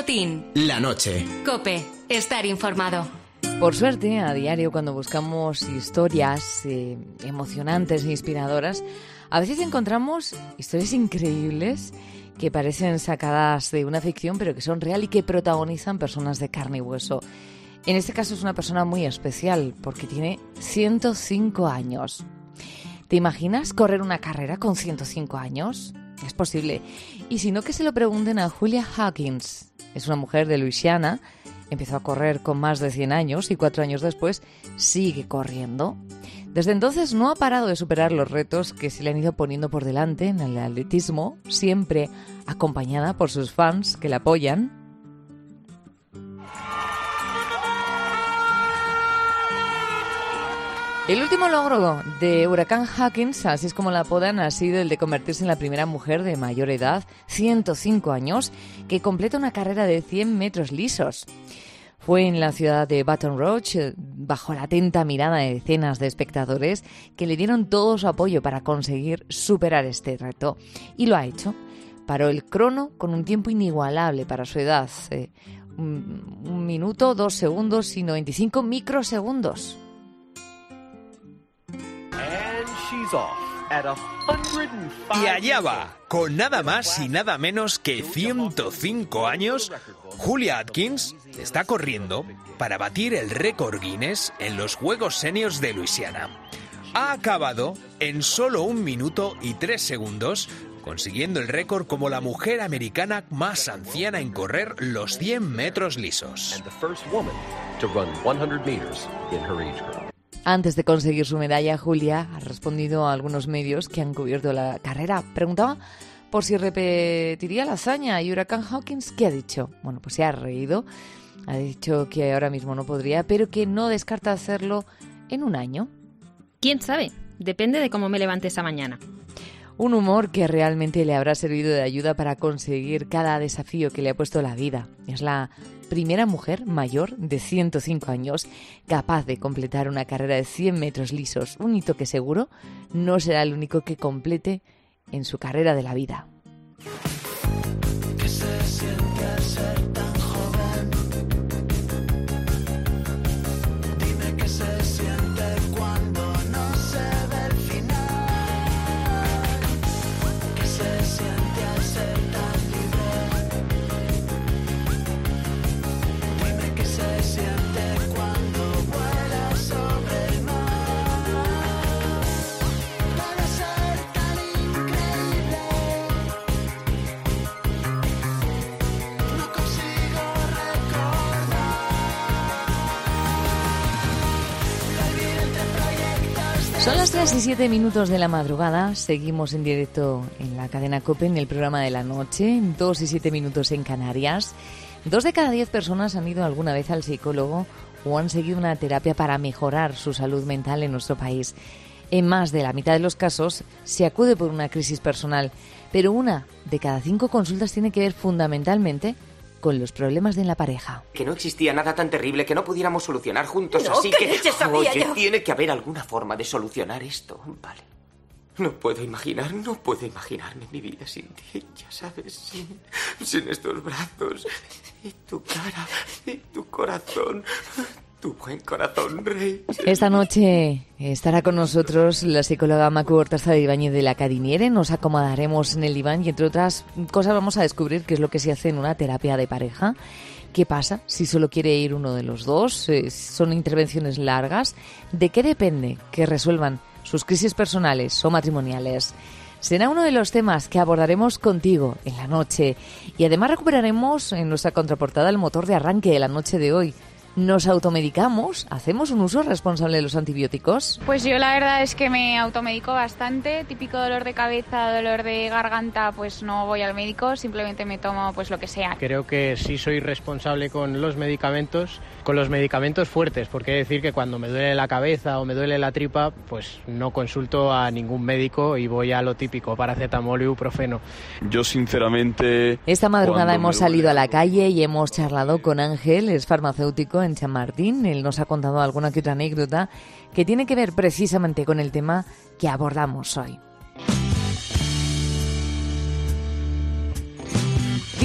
Botín. La noche. COPE. Estar informado. Por suerte, a diario, cuando buscamos historias emocionantes e inspiradoras, a veces encontramos historias increíbles que parecen sacadas de una ficción, pero que son real y que protagonizan personas de carne y hueso. En este caso es una persona muy especial, porque tiene 105 años. ¿Te imaginas correr una carrera con 105 años? Es posible. Y si no, que se lo pregunten a Julia Hawkins. Es una mujer de Luisiana. Empezó a correr con más de 100 años y 4 años después sigue corriendo. Desde entonces no ha parado de superar los retos que se le han ido poniendo por delante en el atletismo, siempre acompañada por sus fans que la apoyan. El último logro de Huracán Hawkins, así es como la apodan, ha sido el de convertirse en la primera mujer de mayor edad, 105 años, que completa una carrera de 100 metros lisos. Fue en la ciudad de Baton Rouge, bajo la atenta mirada de decenas de espectadores que le dieron todo su apoyo para conseguir superar este reto. Y lo ha hecho. Paró el crono con un tiempo inigualable para su edad. 1 minuto, 2 segundos y 95 microsegundos. Y allá va, con nada más y nada menos que 105 años, Julia Atkins está corriendo para batir el récord Guinness en los Juegos Seniors de Luisiana. Ha acabado en solo 1 minuto y 3 segundos, consiguiendo el récord como la mujer americana más anciana en correr los 100 metros lisos. Antes de conseguir su medalla, Julia ha respondido a algunos medios que han cubierto la carrera. Preguntaba por si repetiría la hazaña y Huracán Hawkins, ¿qué ha dicho? Bueno, pues se ha reído. Ha dicho que ahora mismo no podría, pero que no descarta hacerlo en 1 año. ¿Quién sabe? Depende de cómo me levante esa mañana. Un humor que realmente le habrá servido de ayuda para conseguir cada desafío que le ha puesto la vida. Es la primera mujer mayor de 105 años capaz de completar una carrera de 100 metros lisos, un hito que seguro no será el único que complete en su carrera de la vida. ¿Qué se siente ser tan joven? Dime qué se siente cuando no se ve el final. ¿Qué se siente al ser tan libre? Dime qué se siente cuando vuelas sobre el mar. Debe ser tan increíble. No consigo recordar. Vivir entre proyectos. Son las 3 y 7 minutos de la madrugada. Seguimos en directo en la cadena COPE en el programa de la noche. 2 y 7 minutos en Canarias. 2 de cada 10 personas han ido alguna vez al psicólogo o han seguido una terapia para mejorar su salud mental en nuestro país. En más de la mitad de los casos se acude por una crisis personal, pero 1 de cada 5 consultas tiene que ver fundamentalmente con los problemas de la pareja. Que no existía nada tan terrible que no pudiéramos solucionar juntos, No, así ¿qué que... leche sabía Oye, yo? tiene que haber alguna forma de solucionar esto, vale. No puedo imaginarme mi vida sin ti, ya sabes, sin estos brazos, y tu cara, y tu corazón, tu buen corazón, Rey. Esta noche estará con nosotros la psicóloga Macu Hortaza de Ibáñez de la Cadiniere. Nos acomodaremos en el diván y, entre otras cosas, vamos a descubrir qué es lo que se hace en una terapia de pareja. ¿Qué pasa si solo quiere ir uno de los dos? ¿Son intervenciones largas? ¿De qué depende que resuelvan sus crisis personales o matrimoniales? Será uno de los temas que abordaremos contigo en la noche. Y además recuperaremos en nuestra contraportada el motor de arranque de la noche de hoy. ¿Nos automedicamos? ¿Hacemos un uso responsable de los antibióticos? Pues yo la verdad es que me automedico bastante. Típico dolor de cabeza, dolor de garganta, pues no voy al médico, simplemente me tomo pues lo que sea. Creo que sí soy responsable con los medicamentos fuertes, porque he de decir que cuando me duele la cabeza o me duele la tripa, pues no consulto a ningún médico y voy a lo típico, paracetamol y ibuprofeno. Yo sinceramente... Esta madrugada hemos salido a la calle y hemos charlado con Ángel, es farmacéutico en Chamartín. Él nos ha contado alguna que otra anécdota que tiene que ver precisamente con el tema que abordamos hoy. Digo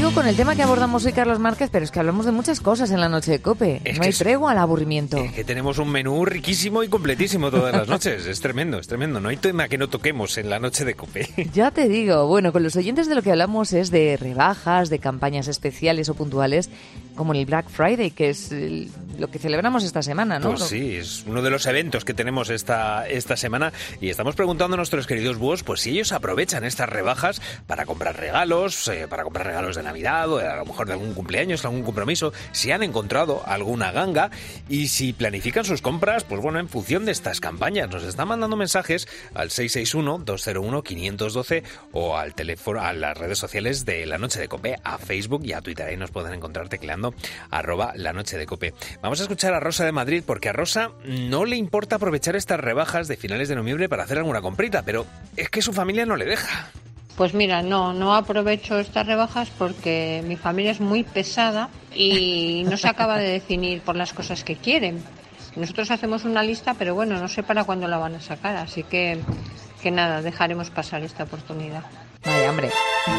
Cuidado con el tema que abordamos hoy, Carlos Márquez, pero es que hablamos de muchas cosas en la noche de COPE. No hay tregua al aburrimiento. Es que tenemos un menú riquísimo y completísimo todas las noches. Es tremendo. No hay tema que no toquemos en la noche de COPE. Ya te digo, bueno, con los oyentes de lo que hablamos es de rebajas, de campañas especiales o puntuales, como el Black Friday, que es lo que celebramos esta semana, ¿no? Pues sí, es uno de los eventos que tenemos esta semana y estamos preguntando a nuestros queridos búhos pues si ellos aprovechan estas rebajas para comprar regalos de Navidad o a lo mejor de algún cumpleaños, algún compromiso, si han encontrado alguna ganga y si planifican sus compras, pues bueno, en función de estas campañas. Nos están mandando mensajes al 661-201-512 o al teléfono, a las redes sociales de La Noche de COPE, a Facebook y a Twitter. Ahí nos pueden encontrar tecleando @La Noche de COPE. Vamos a escuchar a Rosa de Madrid porque a Rosa no le importa aprovechar estas rebajas de finales de noviembre para hacer alguna comprita, pero es que su familia no le deja. Pues mira, no aprovecho estas rebajas porque mi familia es muy pesada y no se acaba de definir por las cosas que quieren. Nosotros hacemos una lista, pero bueno, no sé para cuándo la van a sacar, así que nada, dejaremos pasar esta oportunidad. Vaya, hombre.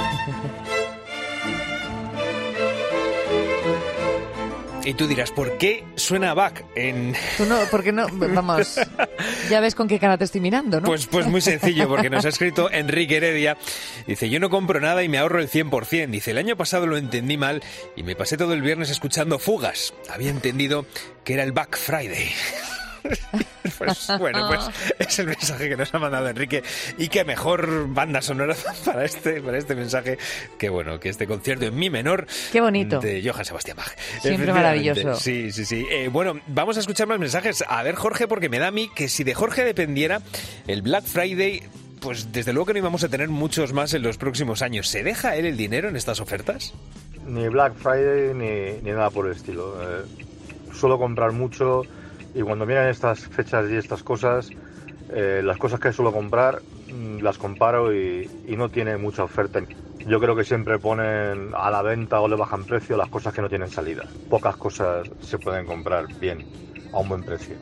Y tú dirás, ¿por qué suena Bach en...? Tú no, porque no, vamos, ya ves con qué cara te estoy mirando, ¿no? Pues muy sencillo, porque nos ha escrito Enrique Heredia. Dice, yo no compro nada y me ahorro el 100%. Dice, el año pasado lo entendí mal y me pasé todo el viernes escuchando Fugas. Había entendido que era el Black Friday. Pues bueno, pues es el mensaje que nos ha mandado Enrique y qué mejor banda sonora para este mensaje que bueno, que este concierto en mi menor. Qué bonito. De Johann Sebastian Bach. Siempre maravilloso. Sí. Bueno, vamos a escuchar más mensajes. A ver, Jorge, porque me da a mí que si de Jorge dependiera el Black Friday, pues desde luego que no íbamos a tener muchos más en los próximos años. ¿Se deja él el dinero en estas ofertas? Ni Black Friday ni nada por el estilo. Suelo comprar mucho. Y cuando vienen estas fechas y estas cosas, las cosas que suelo comprar las comparo y no tiene mucha oferta. Yo creo que siempre ponen a la venta o le bajan precio las cosas que no tienen salida. Pocas cosas se pueden comprar bien, a un buen precio.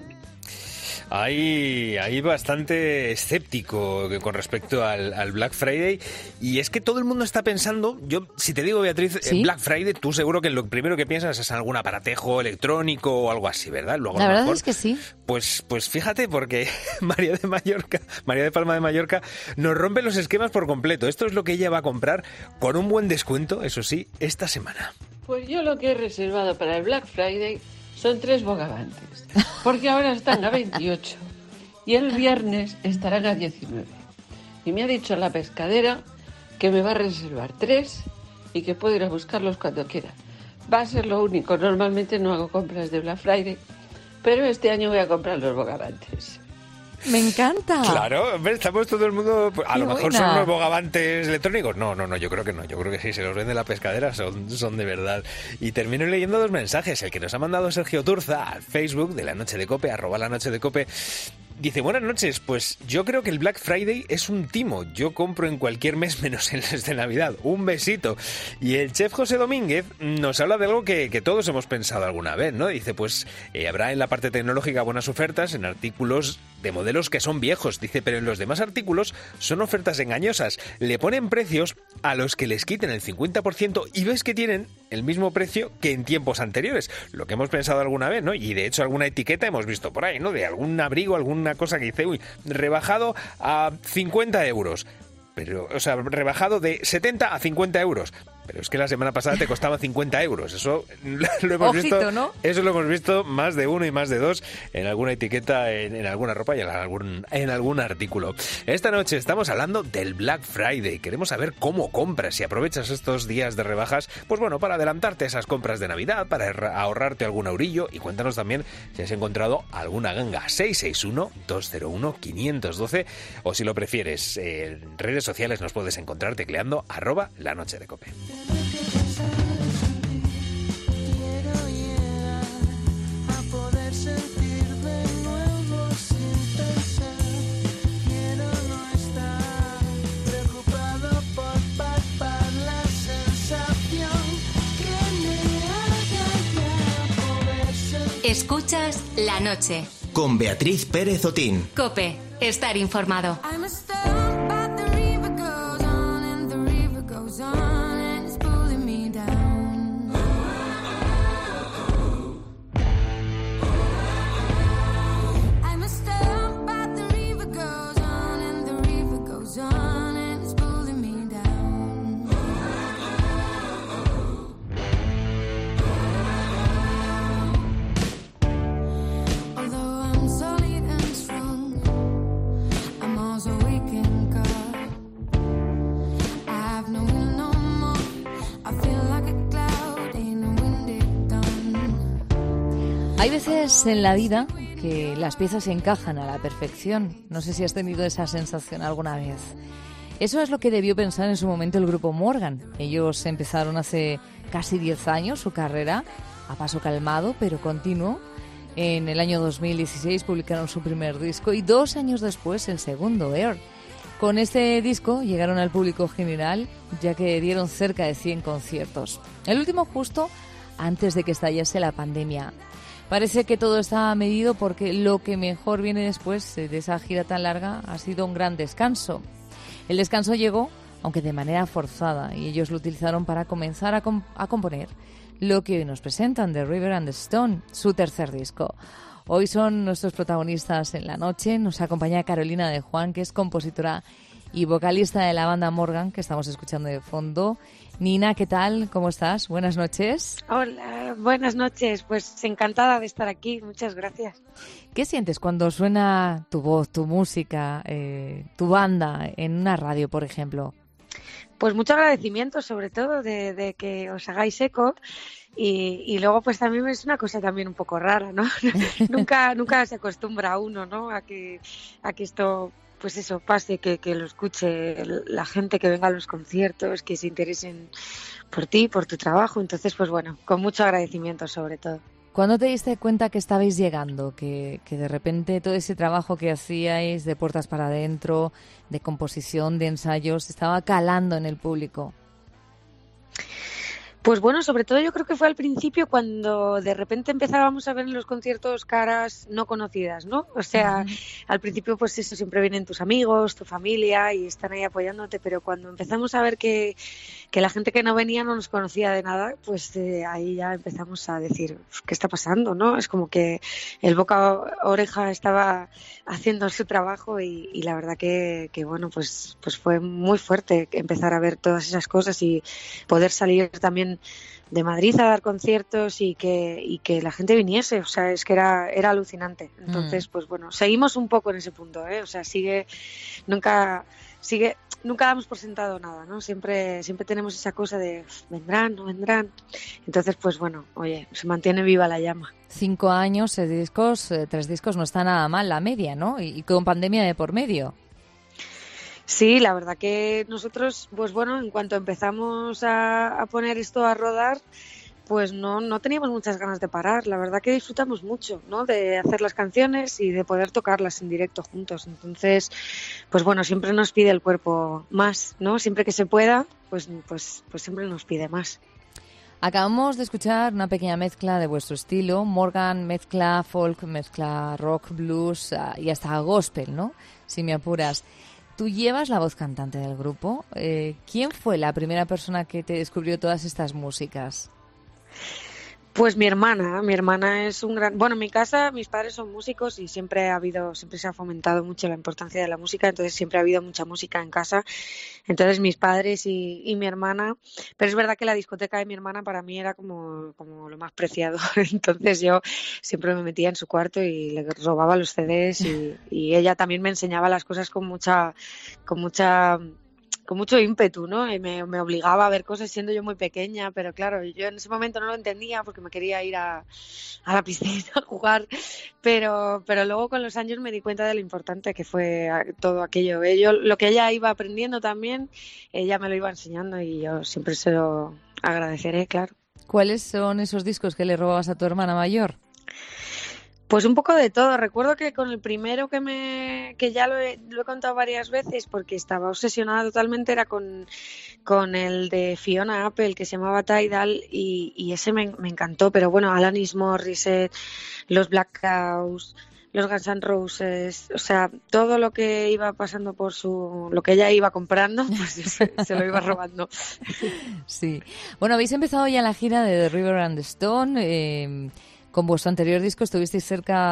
Hay bastante escéptico con respecto al Black Friday y es que todo el mundo está pensando, yo si te digo Beatriz, ¿sí? Black Friday, tú seguro que lo primero que piensas es en algún aparatejo electrónico o algo así, ¿verdad? Luego, la verdad mejor, es que sí. Pues fíjate, porque María de Palma de Mallorca nos rompe los esquemas por completo. Esto es lo que ella va a comprar con un buen descuento, eso sí, esta semana. Pues yo lo que he reservado para el Black Friday son 3 bogavantes, porque ahora están a 28 y el viernes estarán a 19. Y me ha dicho la pescadera que me va a reservar 3 y que puedo ir a buscarlos cuando quiera. Va a ser lo único, normalmente no hago compras de Black Friday, pero este año voy a comprar los bogavantes. Me encanta. Claro, estamos todo el mundo... A Qué lo mejor buena. son unos bogavantes electrónicos. No, yo creo que no. Yo creo que sí, se los vende la pescadera, son de verdad. Y termino leyendo 2 mensajes. El que nos ha mandado Sergio Turza al Facebook de La Noche de COPE, @La Noche de COPE. Dice, buenas noches, pues yo creo que el Black Friday es un timo. Yo compro en cualquier mes menos en los de Navidad. Un besito. Y el chef José Domínguez nos habla de algo que todos hemos pensado alguna vez, ¿no? Dice, pues habrá en la parte tecnológica buenas ofertas en artículos de modelos que son viejos. Dice, pero en los demás artículos son ofertas engañosas. Le ponen precios a los que les quiten el 50% y ves que tienen el mismo precio que en tiempos anteriores. Lo que hemos pensado alguna vez, ¿no? Y de hecho alguna etiqueta hemos visto por ahí, ¿no? De algún abrigo, alguna cosa que dice, rebajado a 50 euros. Pero, o sea, rebajado de 70 a 50 euros. Pero es que la semana pasada te costaba 50 euros. Eso lo hemos visto, ¿no? Eso lo hemos visto más de uno y más de dos en alguna etiqueta, en alguna ropa y en algún artículo. Esta noche estamos hablando del Black Friday. Queremos saber cómo compras, si aprovechas estos días de rebajas, pues bueno, para adelantarte esas compras de Navidad, para ahorrarte algún eurillo, y cuéntanos también si has encontrado alguna ganga. 661-201-512 o si lo prefieres, en redes sociales nos puedes encontrar tecleando @La Noche de COPE. Escuchas La Noche. Con Beatriz Pérez Otín. COPE. Estar informado. veces en la vida que las piezas se encajan a la perfección. No sé si has tenido esa sensación alguna vez. Eso es lo que debió pensar en su momento el grupo Morgan. Ellos empezaron hace casi 10 años su carrera, a paso calmado pero continuo. En el año 2016 publicaron su primer disco y 2 años después el segundo, Air. Con este disco llegaron al público general, ya que dieron cerca de 100 conciertos. El último justo antes de que estallase la pandemia. Parece que todo está medido porque lo que mejor viene después de esa gira tan larga ha sido un gran descanso. El descanso llegó, aunque de manera forzada, y ellos lo utilizaron para comenzar a componer lo que hoy nos presentan, The River and the Stone, su tercer disco. Hoy son nuestros protagonistas en la noche. Nos acompaña Carolina de Juan, que es compositora y vocalista de la banda Morgan, que estamos escuchando de fondo. Nina, ¿qué tal? ¿Cómo estás? Buenas noches. Hola, buenas noches. Pues encantada de estar aquí. Muchas gracias. ¿Qué sientes cuando suena tu voz, tu música, tu banda en una radio, por ejemplo? Pues mucho agradecimiento, sobre todo, de que os hagáis eco. Y luego pues también es una cosa también un poco rara, ¿no? nunca se acostumbra uno, ¿no? A que esto, pues eso, pase, que lo escuche la gente que venga a los conciertos, que se interesen por ti, por tu trabajo. Entonces, pues bueno, con mucho agradecimiento sobre todo. ¿Cuándo te diste cuenta que estabais llegando? Que de repente todo ese trabajo que hacíais de puertas para adentro, de composición, de ensayos, estaba calando en el público. Pues bueno, sobre todo yo creo que fue al principio cuando de repente empezábamos a ver en los conciertos caras no conocidas, ¿no? O sea, al principio pues eso, siempre vienen tus amigos, tu familia y están ahí apoyándote, pero cuando empezamos a ver que la gente que no venía no nos conocía de nada, pues ahí ya empezamos a decir, ¿qué está pasando, no? Es como que el boca a oreja estaba haciendo su trabajo y la verdad que bueno, pues fue muy fuerte empezar a ver todas esas cosas y poder salir también de Madrid a dar conciertos y que la gente viniese, o sea, es que era alucinante. Entonces, pues bueno, seguimos un poco en ese punto, o sea, nunca damos por sentado nada, ¿no? Siempre tenemos esa cosa de vendrán, no vendrán. Entonces, pues bueno, oye, se mantiene viva la llama. 5 años, 3 discos no está nada mal la media, ¿no? Y con pandemia de por medio. Sí, la verdad que nosotros, pues bueno, en cuanto empezamos a poner esto a rodar, pues no teníamos muchas ganas de parar. La verdad que disfrutamos mucho, ¿no? De hacer las canciones y de poder tocarlas en directo juntos. Entonces, pues bueno, siempre nos pide el cuerpo más, ¿no? Siempre que se pueda, pues siempre nos pide más. Acabamos de escuchar una pequeña mezcla de vuestro estilo. Morgan mezcla folk, mezcla rock, blues y hasta gospel, ¿no? Si me apuras. Tú llevas la voz cantante del grupo. ¿Quién fue la primera persona que te descubrió todas estas músicas? Pues mi hermana es un gran... Bueno, en mi casa mis padres son músicos y siempre se ha fomentado mucho la importancia de la música, entonces siempre ha habido mucha música en casa. Entonces mis padres y mi hermana, pero es verdad que la discoteca de mi hermana para mí era como lo más preciado. Entonces yo siempre me metía en su cuarto y le robaba los CDs y ella también me enseñaba las cosas con mucho ímpetu, ¿no? Y me obligaba a ver cosas siendo yo muy pequeña, pero claro, yo en ese momento no lo entendía porque me quería ir a la piscina a jugar, pero luego con los años me di cuenta de lo importante que fue todo aquello. Lo que ella iba aprendiendo también, ella me lo iba enseñando y yo siempre se lo agradeceré, claro. ¿Cuáles son esos discos que le robabas a tu hermana mayor? Pues un poco de todo. Recuerdo que con el primero que ya lo he contado varias veces porque estaba obsesionada totalmente era con el de Fiona Apple que se llamaba Tidal y ese me encantó. Pero bueno, Alanis Morissette, los Black Crowes, los Guns N' Roses, o sea, todo lo que iba pasando lo que ella iba comprando, pues se lo iba robando. Sí. Bueno, habéis empezado ya la gira de The River and the Stone. Con vuestro anterior disco estuvisteis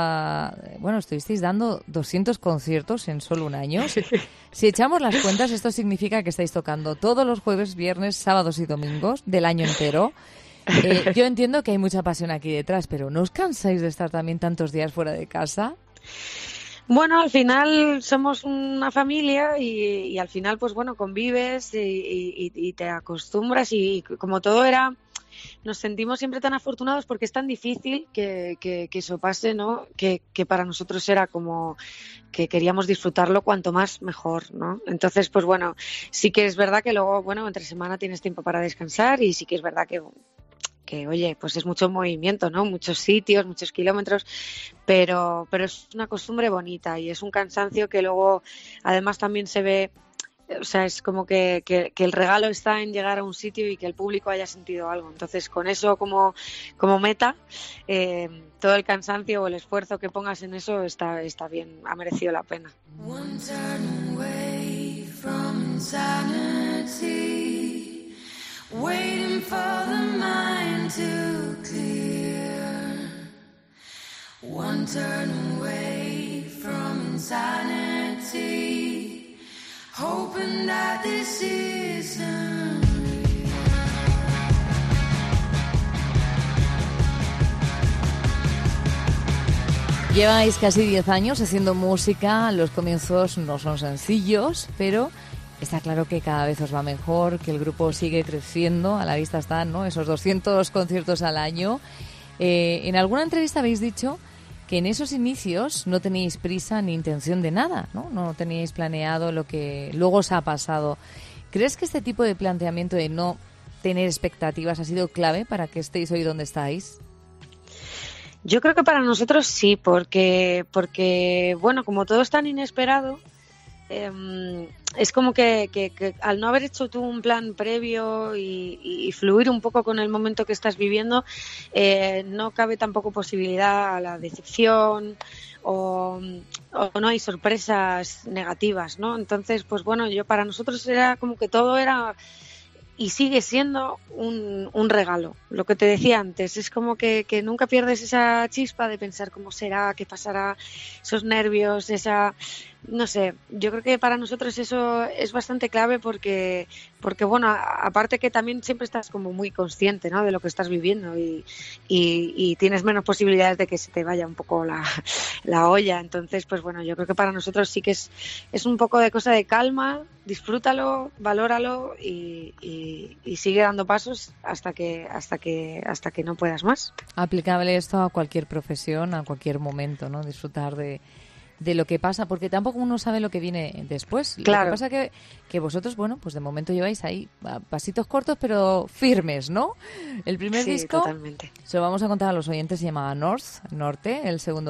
dando 200 conciertos en solo un año. Si echamos las cuentas, esto significa que estáis tocando todos los jueves, viernes, sábados y domingos del año entero. Yo entiendo que hay mucha pasión aquí detrás, pero ¿no os cansáis de estar también tantos días fuera de casa? Bueno, al final somos una familia y al final, pues bueno, convives y te acostumbras y como todo era nos sentimos siempre tan afortunados porque es tan difícil que eso pase, ¿no? Que para nosotros era como que queríamos disfrutarlo cuanto más mejor, ¿no? Entonces, pues bueno, sí que es verdad que luego, bueno, entre semana tienes tiempo para descansar y sí que es verdad que oye, pues es mucho movimiento, ¿no? Muchos sitios, muchos kilómetros, pero es una costumbre bonita y es un cansancio que luego además también se ve, o sea, es como que el regalo está en llegar a un sitio y que el público haya sentido algo. Entonces, con eso como meta, todo el cansancio o el esfuerzo que pongas en eso está bien, ha merecido la pena. One turn away from insanity, waiting for the mind to clear. One turn away from insanity, hoping that this isn't Lleváis casi 10 años haciendo música, los comienzos no son sencillos, pero está claro que cada vez os va mejor, que el grupo sigue creciendo, a la vista están, ¿no?, esos 200 conciertos al año. En alguna entrevista habéis dicho que en esos inicios no teníais prisa ni intención de nada, ¿no? No teníais planeado lo que luego os ha pasado. ¿Crees que este tipo de planteamiento de no tener expectativas ha sido clave para que estéis hoy donde estáis? Yo creo que para nosotros sí, porque bueno, como todo es tan inesperado, es como que al no haber hecho tú un plan previo y fluir un poco con el momento que estás viviendo, no cabe tampoco posibilidad a la decepción o no hay sorpresas negativas, ¿no? Entonces, pues bueno, para nosotros era como que todo era y sigue siendo un regalo. Lo que te decía antes, es como que nunca pierdes esa chispa de pensar cómo será, qué pasará, esos nervios, no sé, yo creo que para nosotros eso es bastante clave porque bueno, aparte que también siempre estás como muy consciente, ¿no?, de lo que estás viviendo y tienes menos posibilidades de que se te vaya un poco la olla. Entonces, pues bueno, yo creo que para nosotros sí que es un poco de cosa de calma, disfrútalo, valóralo y sigue dando pasos hasta que no puedas más. Aplicable esto a cualquier profesión, a cualquier momento, ¿no? Disfrutar de lo que pasa, porque tampoco uno sabe lo que viene después. Claro. Lo que pasa que vosotros, bueno, pues de momento lleváis ahí pasitos cortos, pero firmes, ¿no? El primer Sí, disco, totalmente. se lo vamos a contar a los oyentes, se llamaba Norte, el segundo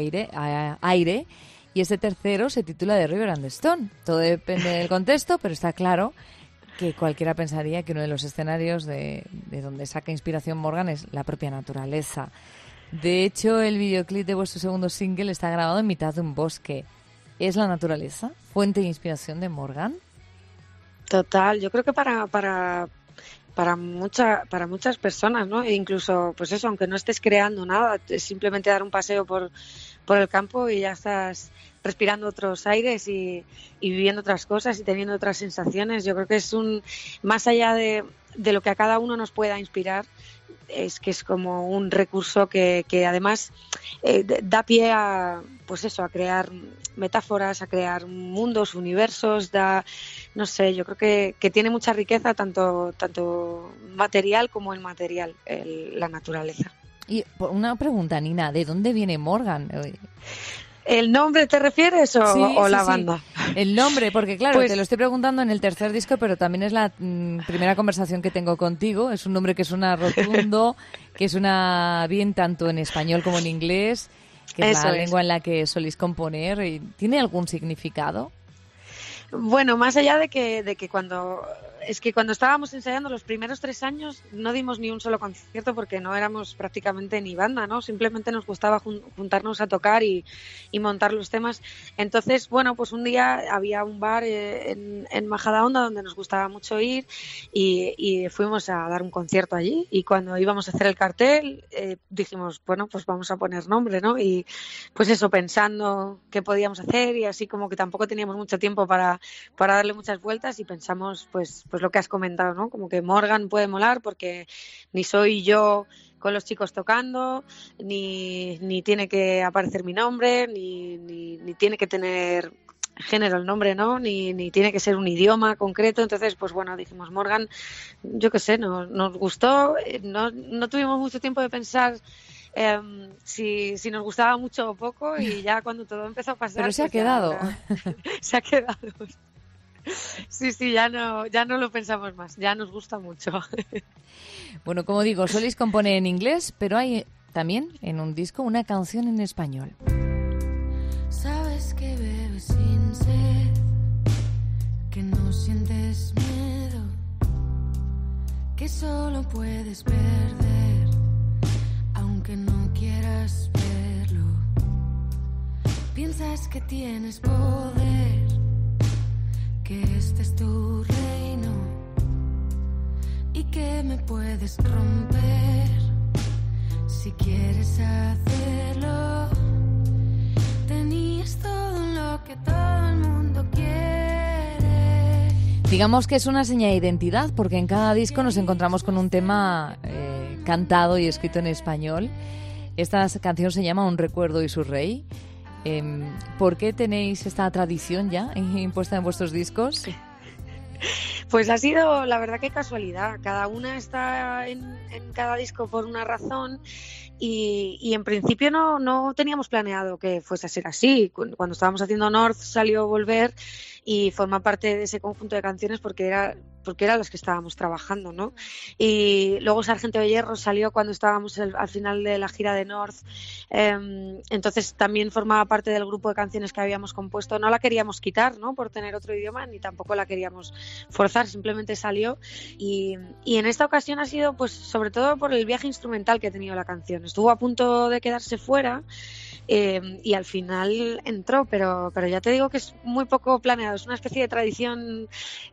Aire, y este tercero se titula The River and the Stone. Todo depende del contexto, pero está claro que cualquiera pensaría que uno de los escenarios de donde saca inspiración Morgan es la propia naturaleza. De hecho, el videoclip de vuestro segundo single está grabado en mitad de un bosque. ¿Es la naturaleza fuente de inspiración de Morgan? Total, yo creo que para muchas personas, ¿no? E incluso, pues eso, aunque no estés creando nada, es simplemente dar un paseo por el campo y ya estás respirando otros aires y viviendo otras cosas y teniendo otras sensaciones. Yo creo que es más allá de lo que a cada uno nos pueda inspirar, es que es como un recurso que además da pie a, pues eso, a crear metáforas, a crear mundos, universos, no sé, yo creo que tiene mucha riqueza tanto material como inmaterial, la naturaleza. Y una pregunta, Nina, ¿de dónde viene Morgan? ¿El nombre te refieres o la banda? El nombre, porque claro, Pues, te lo estoy preguntando en el tercer disco, pero también es la primera conversación que tengo contigo. Es un nombre que suena rotundo, que suena bien tanto en español como en inglés, que es la lengua en la que soléis componer. ¿Tiene algún significado? Bueno, más allá de que cuando estábamos ensayando los primeros 3 años no dimos ni un solo concierto porque no éramos prácticamente ni banda, ¿no? Simplemente nos gustaba juntarnos a tocar y montar los temas. Entonces, bueno, pues un día había un bar en Majadahonda donde nos gustaba mucho ir y fuimos a dar un concierto allí y cuando íbamos a hacer el cartel dijimos, bueno, pues vamos a poner nombre, ¿no? Y pues eso, pensando qué podíamos hacer y así como que tampoco teníamos mucho tiempo para darle muchas vueltas y pensamos pues lo que has comentado, ¿no? Como que Morgan puede molar porque ni soy yo con los chicos tocando, ni tiene que aparecer mi nombre, ni tiene que tener género el nombre, ¿no? Ni tiene que ser un idioma concreto. Entonces, pues bueno, dijimos Morgan, yo qué sé, nos gustó, no tuvimos mucho tiempo de pensar si nos gustaba mucho o poco, y ya cuando todo empezó a pasar... Pero se ha pues quedado. Se ha quedado. Sí, ya no lo pensamos más, ya nos gusta mucho. Bueno, como digo, Solís compone en inglés, pero hay también en un disco una canción en español. Sabes que bebes sin sed, que no sientes miedo, que solo puedes perder, aunque no quieras verlo. Piensas que tienes poder, que este es tu reino y que me puedes romper si quieres hacerlo. Tenías todo lo que todo el mundo quiere. Digamos que es una seña de identidad, porque en cada disco nos encontramos con un tema cantado y escrito en español. Esta canción se llama Un recuerdo y su rey. ¿Por qué tenéis esta tradición ya impuesta en vuestros discos? Pues ha sido, la verdad, que casualidad. Cada una está en cada disco por una razón, y en principio no teníamos planeado que fuese a ser así. Cuando estábamos haciendo North salió Volver y forma parte de ese conjunto de canciones porque eran las que estábamos trabajando, ¿no? Y luego Sargento de Hierro salió cuando estábamos al final de la gira de North, entonces también formaba parte del grupo de canciones que habíamos compuesto. No la queríamos quitar, ¿no?, por tener otro idioma, ni tampoco la queríamos forzar, simplemente salió. Y en esta ocasión ha sido, pues, sobre todo por el viaje instrumental que ha tenido la canción. Estuvo a punto de quedarse fuera, y al final entró, pero ya te digo que es muy poco planeado, es una especie de tradición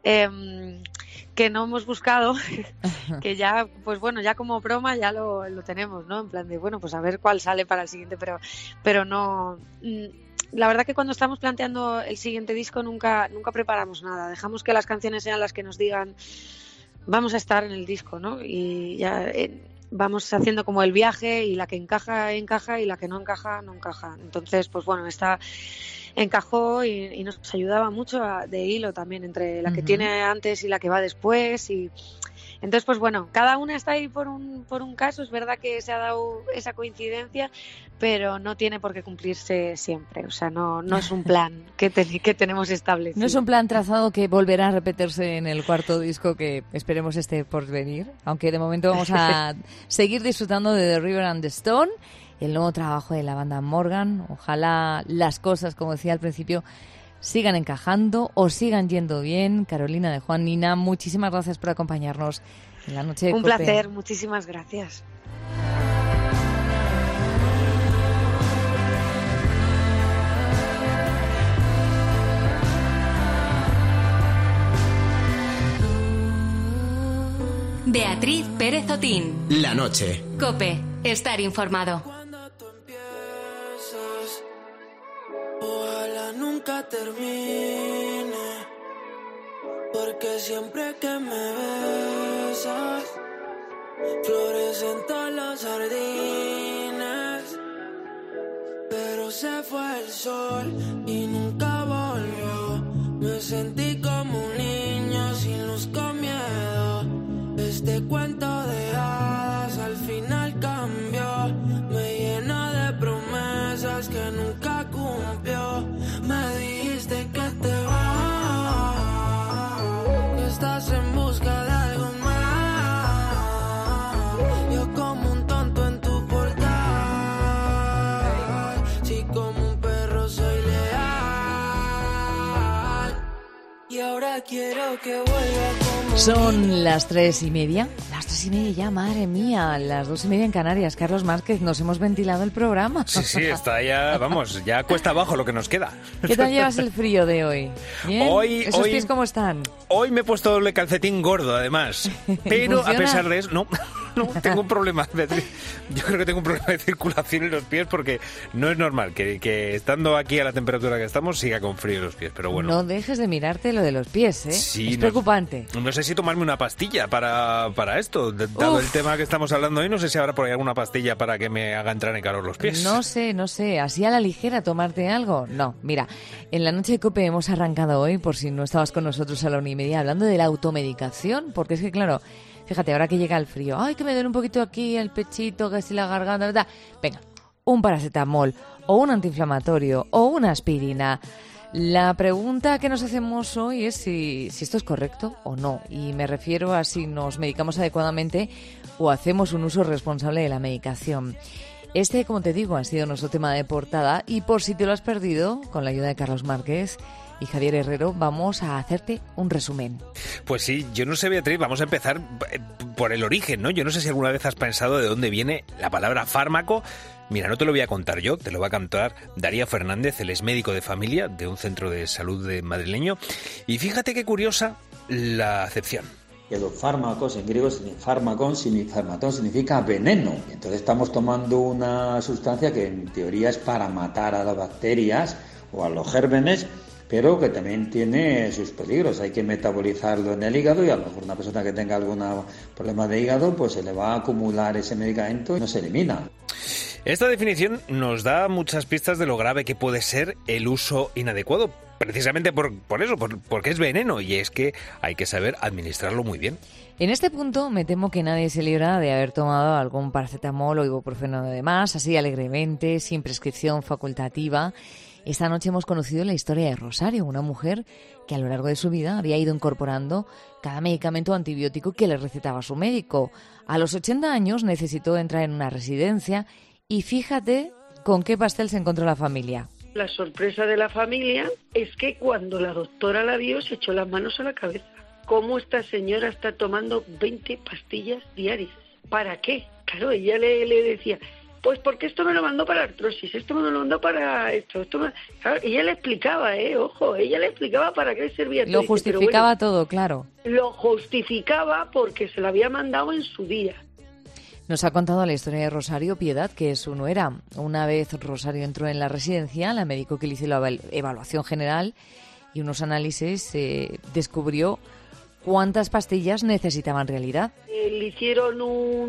que no hemos buscado, que ya, pues bueno, ya como broma ya lo tenemos, ¿no? En plan de, bueno, pues a ver cuál sale para el siguiente, pero no... La verdad que cuando estamos planteando el siguiente disco nunca preparamos nada, dejamos que las canciones sean las que nos digan vamos a estar en el disco, ¿no? Y ya... vamos haciendo como el viaje, y la que encaja y la que no encaja. Entonces, pues bueno, esta encajó y nos ayudaba mucho de hilo también entre la que tiene antes y la que va después. Y entonces, pues bueno, cada una está ahí por un caso. Es verdad que se ha dado esa coincidencia, pero no tiene por qué cumplirse siempre. O sea, no es un plan que tenemos establecido. No es un plan trazado que volverá a repetirse en el cuarto disco, que esperemos esté por venir. Aunque de momento vamos a seguir disfrutando de The River and the Stone, el nuevo trabajo de la banda Morgan. Ojalá las cosas, como decía al principio, sigan encajando o sigan yendo bien. Carolina de Juan, Nina, muchísimas gracias por acompañarnos en la noche de Un Cope. placer, muchísimas gracias. Beatriz Pérez Otín. La noche. Cope, estar informado. Ojalá nunca termine, porque siempre que me besas florecen todos los jardines, pero se fue el sol y nunca volvió. Me sentí como un niño sin luz, con miedo. Este cuento de hadas al final cambió, me llenó de promesas que nunca cumplió. Me dijiste que te vas, que estás en busca de algo más. Yo como un tonto en tu portal, si como un perro soy leal, y ahora quiero que vuelva como... Son las 3:30. Las 3:30 ya, madre mía. Las 2:30 en Canarias. Carlos Márquez, nos hemos ventilado el programa. Sí, está ya, vamos, ya cuesta abajo lo que nos queda. ¿Qué tal llevas el frío de hoy? ¿Bien? ¿Esos pies cómo están? Hoy me he puesto doble calcetín gordo, además. Pero a pesar de eso, no. tengo un problema. Yo creo que tengo un problema de circulación en los pies porque no es normal que estando aquí a la temperatura que estamos siga con frío en los pies, pero bueno. No dejes de mirarte lo de los pies, ¿eh? Sí, es preocupante. No sé si tomarme una pastilla para esto. Dado el tema que estamos hablando hoy, no sé si habrá por ahí alguna pastilla para que me haga entrar en calor los pies. No sé. ¿Así a la ligera tomarte algo? No, mira, en la noche de COPE hemos arrancado hoy, por si no estabas con nosotros a la 1:30, hablando de la automedicación, porque es que, claro, fíjate, ahora que llega el frío, ay, que me duele un poquito aquí el pechito, que si la garganta, ¿verdad? Venga, un paracetamol, o un antiinflamatorio, o una aspirina. La pregunta que nos hacemos hoy es si esto es correcto o no, y me refiero a si nos medicamos adecuadamente o hacemos un uso responsable de la medicación. Este, como te digo, ha sido nuestro tema de portada, y por si te lo has perdido, con la ayuda de Carlos Márquez y Javier Herrero, vamos a hacerte un resumen. Pues sí, yo no sé, Beatriz, vamos a empezar por el origen, ¿no? Yo no sé si alguna vez has pensado de dónde viene la palabra fármaco. Mira, no te lo voy a contar yo, te lo va a contar Darío Fernández, él es médico de familia de un centro de salud madrileño. Y fíjate qué curiosa la acepción. Que los fármacos, en griego, farmacón significa veneno. Entonces estamos tomando una sustancia que en teoría es para matar a las bacterias o a los gérmenes, pero que también tiene sus peligros. Hay que metabolizarlo en el hígado y a lo mejor una persona que tenga algún problema de hígado, pues se le va a acumular ese medicamento y no se elimina. Esta definición nos da muchas pistas de lo grave que puede ser el uso inadecuado, precisamente por eso, porque es veneno, y es que hay que saber administrarlo muy bien. En este punto me temo que nadie se libra de haber tomado algún paracetamol o ibuprofeno de más, así alegremente, sin prescripción facultativa. Esta noche hemos conocido la historia de Rosario, una mujer que a lo largo de su vida había ido incorporando cada medicamento antibiótico que le recetaba su médico. A los 80 años necesitó entrar en una residencia y fíjate con qué pastel se encontró la familia. La sorpresa de la familia es que cuando la doctora la vio se echó las manos a la cabeza. ¿Cómo esta señora está tomando 20 pastillas diarias? ¿Para qué? Claro, ella le decía, pues porque esto me lo mandó para artrosis, esto me lo mandó para esto. Claro, ella le explicaba, ella le explicaba para qué servía. Lo justificaba todo, claro. Lo justificaba porque se lo había mandado en su día. Nos ha contado la historia de Rosario Piedad, que es su nuera. Una vez Rosario entró en la residencia, la médico que le hizo la evaluación general y unos análisis descubrió cuántas pastillas necesitaba en realidad. Le hicieron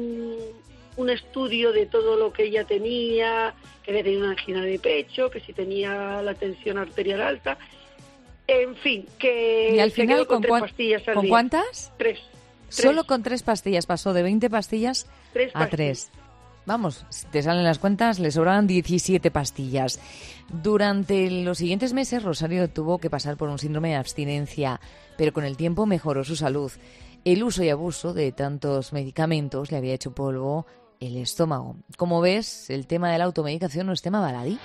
un estudio de todo lo que ella tenía, que había tenido una angina de pecho, que si tenía la tensión arterial alta, en fin, que y al se final, quedó con 3 pastillas al ¿con día. ¿Cuántas? 3. Solo con 3 pastillas, pasó de 20 pastillas a 3. Vamos, si te salen las cuentas, le sobraban 17 pastillas. Durante los siguientes meses, Rosario tuvo que pasar por un síndrome de abstinencia, pero con el tiempo mejoró su salud. El uso y abuso de tantos medicamentos le había hecho polvo el estómago. Como ves, el tema de la automedicación no es tema baladí.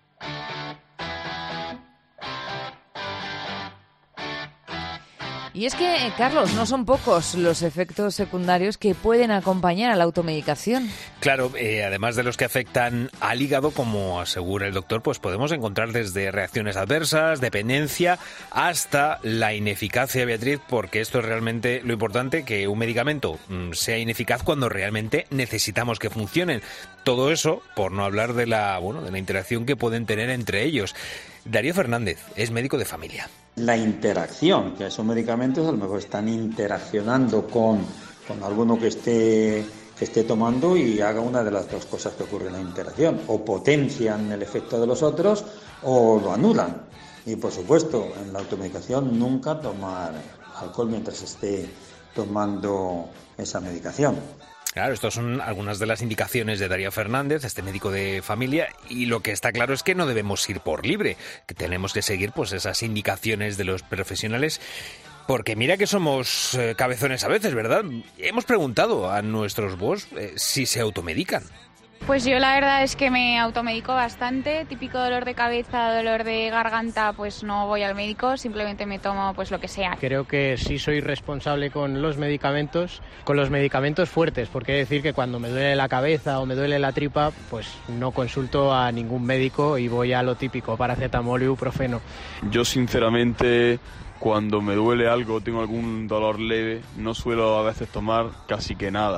Y es que, Carlos, no son pocos los efectos secundarios que pueden acompañar a la automedicación. Claro, además de los que afectan al hígado, como asegura el doctor, pues podemos encontrar desde reacciones adversas, dependencia, hasta la ineficacia, Beatriz, porque esto es realmente lo importante, que un medicamento sea ineficaz cuando realmente necesitamos que funcionen. Todo eso, por no hablar de la interacción que pueden tener entre ellos. Darío Fernández es médico de familia. La interacción, que esos medicamentos a lo mejor están interaccionando con alguno que esté tomando y haga una de las dos cosas que ocurren en la interacción, o potencian el efecto de los otros o lo anulan. Y por supuesto, en la automedicación nunca tomar alcohol mientras esté tomando esa medicación. Claro, estas son algunas de las indicaciones de Darío Fernández, este médico de familia, y lo que está claro es que no debemos ir por libre, que tenemos que seguir pues esas indicaciones de los profesionales, porque mira que somos cabezones a veces, ¿verdad? Hemos preguntado a nuestros boss si se automedican. Pues yo la verdad es que me automedico bastante, típico dolor de cabeza, dolor de garganta, pues no voy al médico, simplemente me tomo pues lo que sea. Creo que sí soy responsable con los medicamentos fuertes, porque hay que decir que cuando me duele la cabeza o me duele la tripa, pues no consulto a ningún médico y voy a lo típico, paracetamol y ibuprofeno. Yo sinceramente, cuando me duele algo, tengo algún dolor leve, no suelo a veces tomar casi que nada.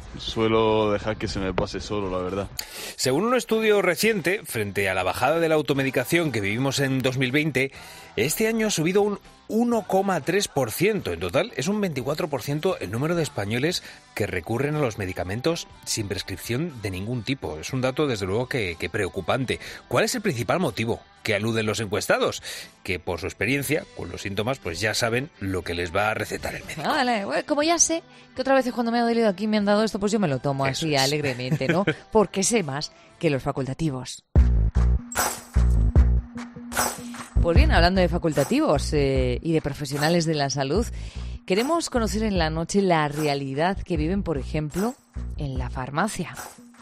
suelo dejar que se me pase solo, la verdad. Según un estudio reciente, frente a la bajada de la automedicación que vivimos en 2020, este año ha subido un 1,3%. En total, es un 24% el número de españoles que recurren a los medicamentos sin prescripción de ningún tipo. Es un dato, desde luego, que preocupante. ¿Cuál es el principal motivo que aluden los encuestados? Que por su experiencia con los síntomas, pues ya saben lo que les va a recetar el médico. Vale, bueno, como ya sé que otra vez cuando me ha dolido aquí me han dado esto, pues yo me lo tomo así alegremente, ¿no? Porque sé más que los facultativos. Pues bien, hablando de facultativos y de profesionales de la salud, queremos conocer en la noche la realidad que viven, por ejemplo, en la farmacia.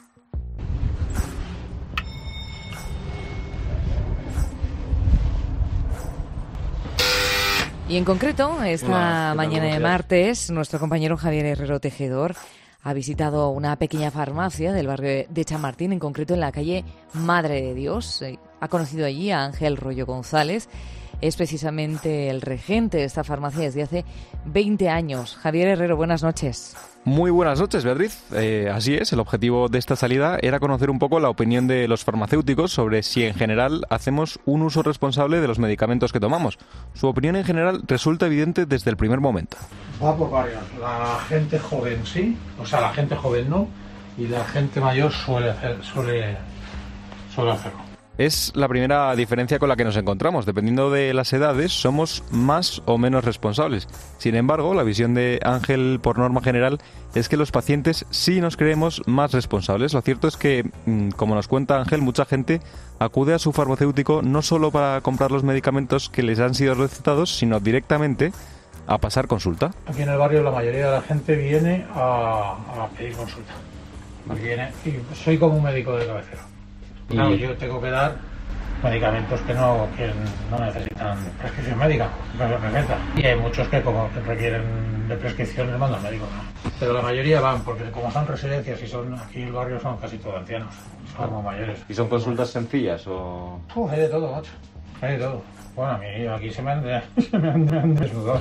Y en concreto, esta mañana de martes, nuestro compañero Javier Herrero Tejedor ha visitado una pequeña farmacia del barrio de Chamartín, en concreto en la calle Madre de Dios. Ha conocido allí a Ángel Rollo González, es precisamente el regente de esta farmacia desde hace 20 años. Javier Herrero, buenas noches. Muy buenas noches, Beatriz. Así es, el objetivo de esta salida era conocer un poco la opinión de los farmacéuticos sobre si en general hacemos un uso responsable de los medicamentos que tomamos. Su opinión en general resulta evidente desde el primer momento. Va por varias. La gente joven sí, o sea, la gente joven no, y la gente mayor suele hacerlo. Es la primera diferencia con la que nos encontramos. Dependiendo de las edades, somos más o menos responsables. Sin embargo, la visión de Ángel, por norma general, es que los pacientes sí nos creemos más responsables. Lo cierto es que, como nos cuenta Ángel, mucha gente acude a su farmacéutico no solo para comprar los medicamentos que les han sido recetados, sino directamente a pasar consulta. Aquí en el barrio la mayoría de la gente viene a pedir consulta. Y soy como un médico de cabecera. Claro, yo tengo que dar medicamentos que no necesitan prescripción médica, receta. Y hay muchos que como requieren de prescripción les mandan médico, ¿no? Pero la mayoría van, porque como son residencias y son aquí el barrio son casi todos ancianos, son como mayores. ¿Y son consultas sencillas o...? Hay de todo, macho, hay de todo. Bueno, a mí aquí se me han desnudado.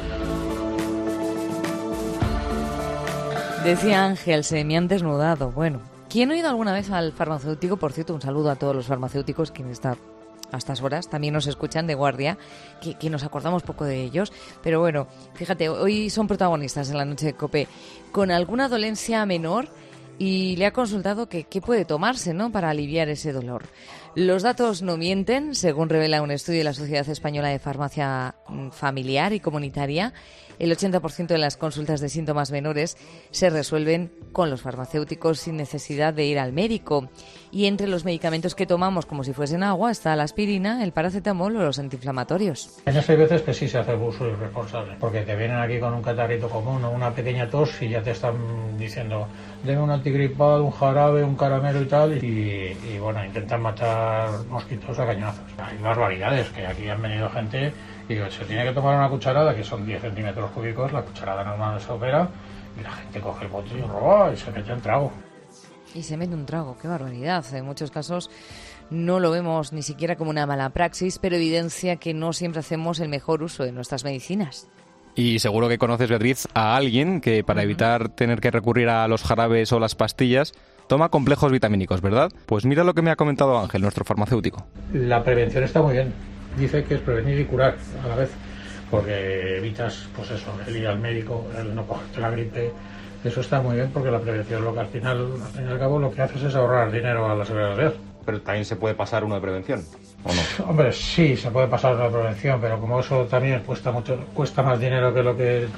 Decía Ángel, se me han desnudado. Bueno, ¿quién ha ido alguna vez al farmacéutico? Por cierto, un saludo a todos los farmacéuticos que a estas horas también nos escuchan de guardia, que nos acordamos poco de ellos. Pero bueno, fíjate, hoy son protagonistas en la noche de COPE con alguna dolencia menor y le ha consultado qué puede tomarse, ¿no?, para aliviar ese dolor. Los datos no mienten, según revela un estudio de la Sociedad Española de Farmacia Familiar y Comunitaria. El 80% de las consultas de síntomas menores se resuelven con los farmacéuticos sin necesidad de ir al médico. Y entre los medicamentos que tomamos como si fuesen agua está la aspirina, el paracetamol o los antiinflamatorios. En esas veces que sí se hace uso irresponsable, porque te vienen aquí con un catarrito común o una pequeña tos y ya te están diciendo deme un antigripal, un jarabe, un caramelo y tal, y bueno, intentan matar mosquitos a cañonazos. Hay barbaridades, que aquí han venido gente y digo, se tiene que tomar una cucharada, que son 10 centímetros cúbicos, la cucharada normal se opera, y la gente coge el bote y roba y se mete un trago. Y se mete un trago, qué barbaridad. En muchos casos no lo vemos ni siquiera como una mala praxis, pero evidencia que no siempre hacemos el mejor uso de nuestras medicinas. Y seguro que conoces, Beatriz, a alguien que para evitar tener que recurrir a los jarabes o las pastillas toma complejos vitamínicos, ¿verdad? Pues mira lo que me ha comentado Ángel, nuestro farmacéutico. La prevención está muy bien. Dice que es prevenir y curar a la vez, porque evitas, pues eso, el ir al médico, el no cogerte la gripe. Eso está muy bien porque la prevención, lo que al fin y al cabo lo que haces es ahorrar dinero a la seguridad social. Pero también se puede pasar uno de prevención, ¿o no? Hombre, sí, se puede pasar una de prevención, pero como eso también cuesta más dinero que lo que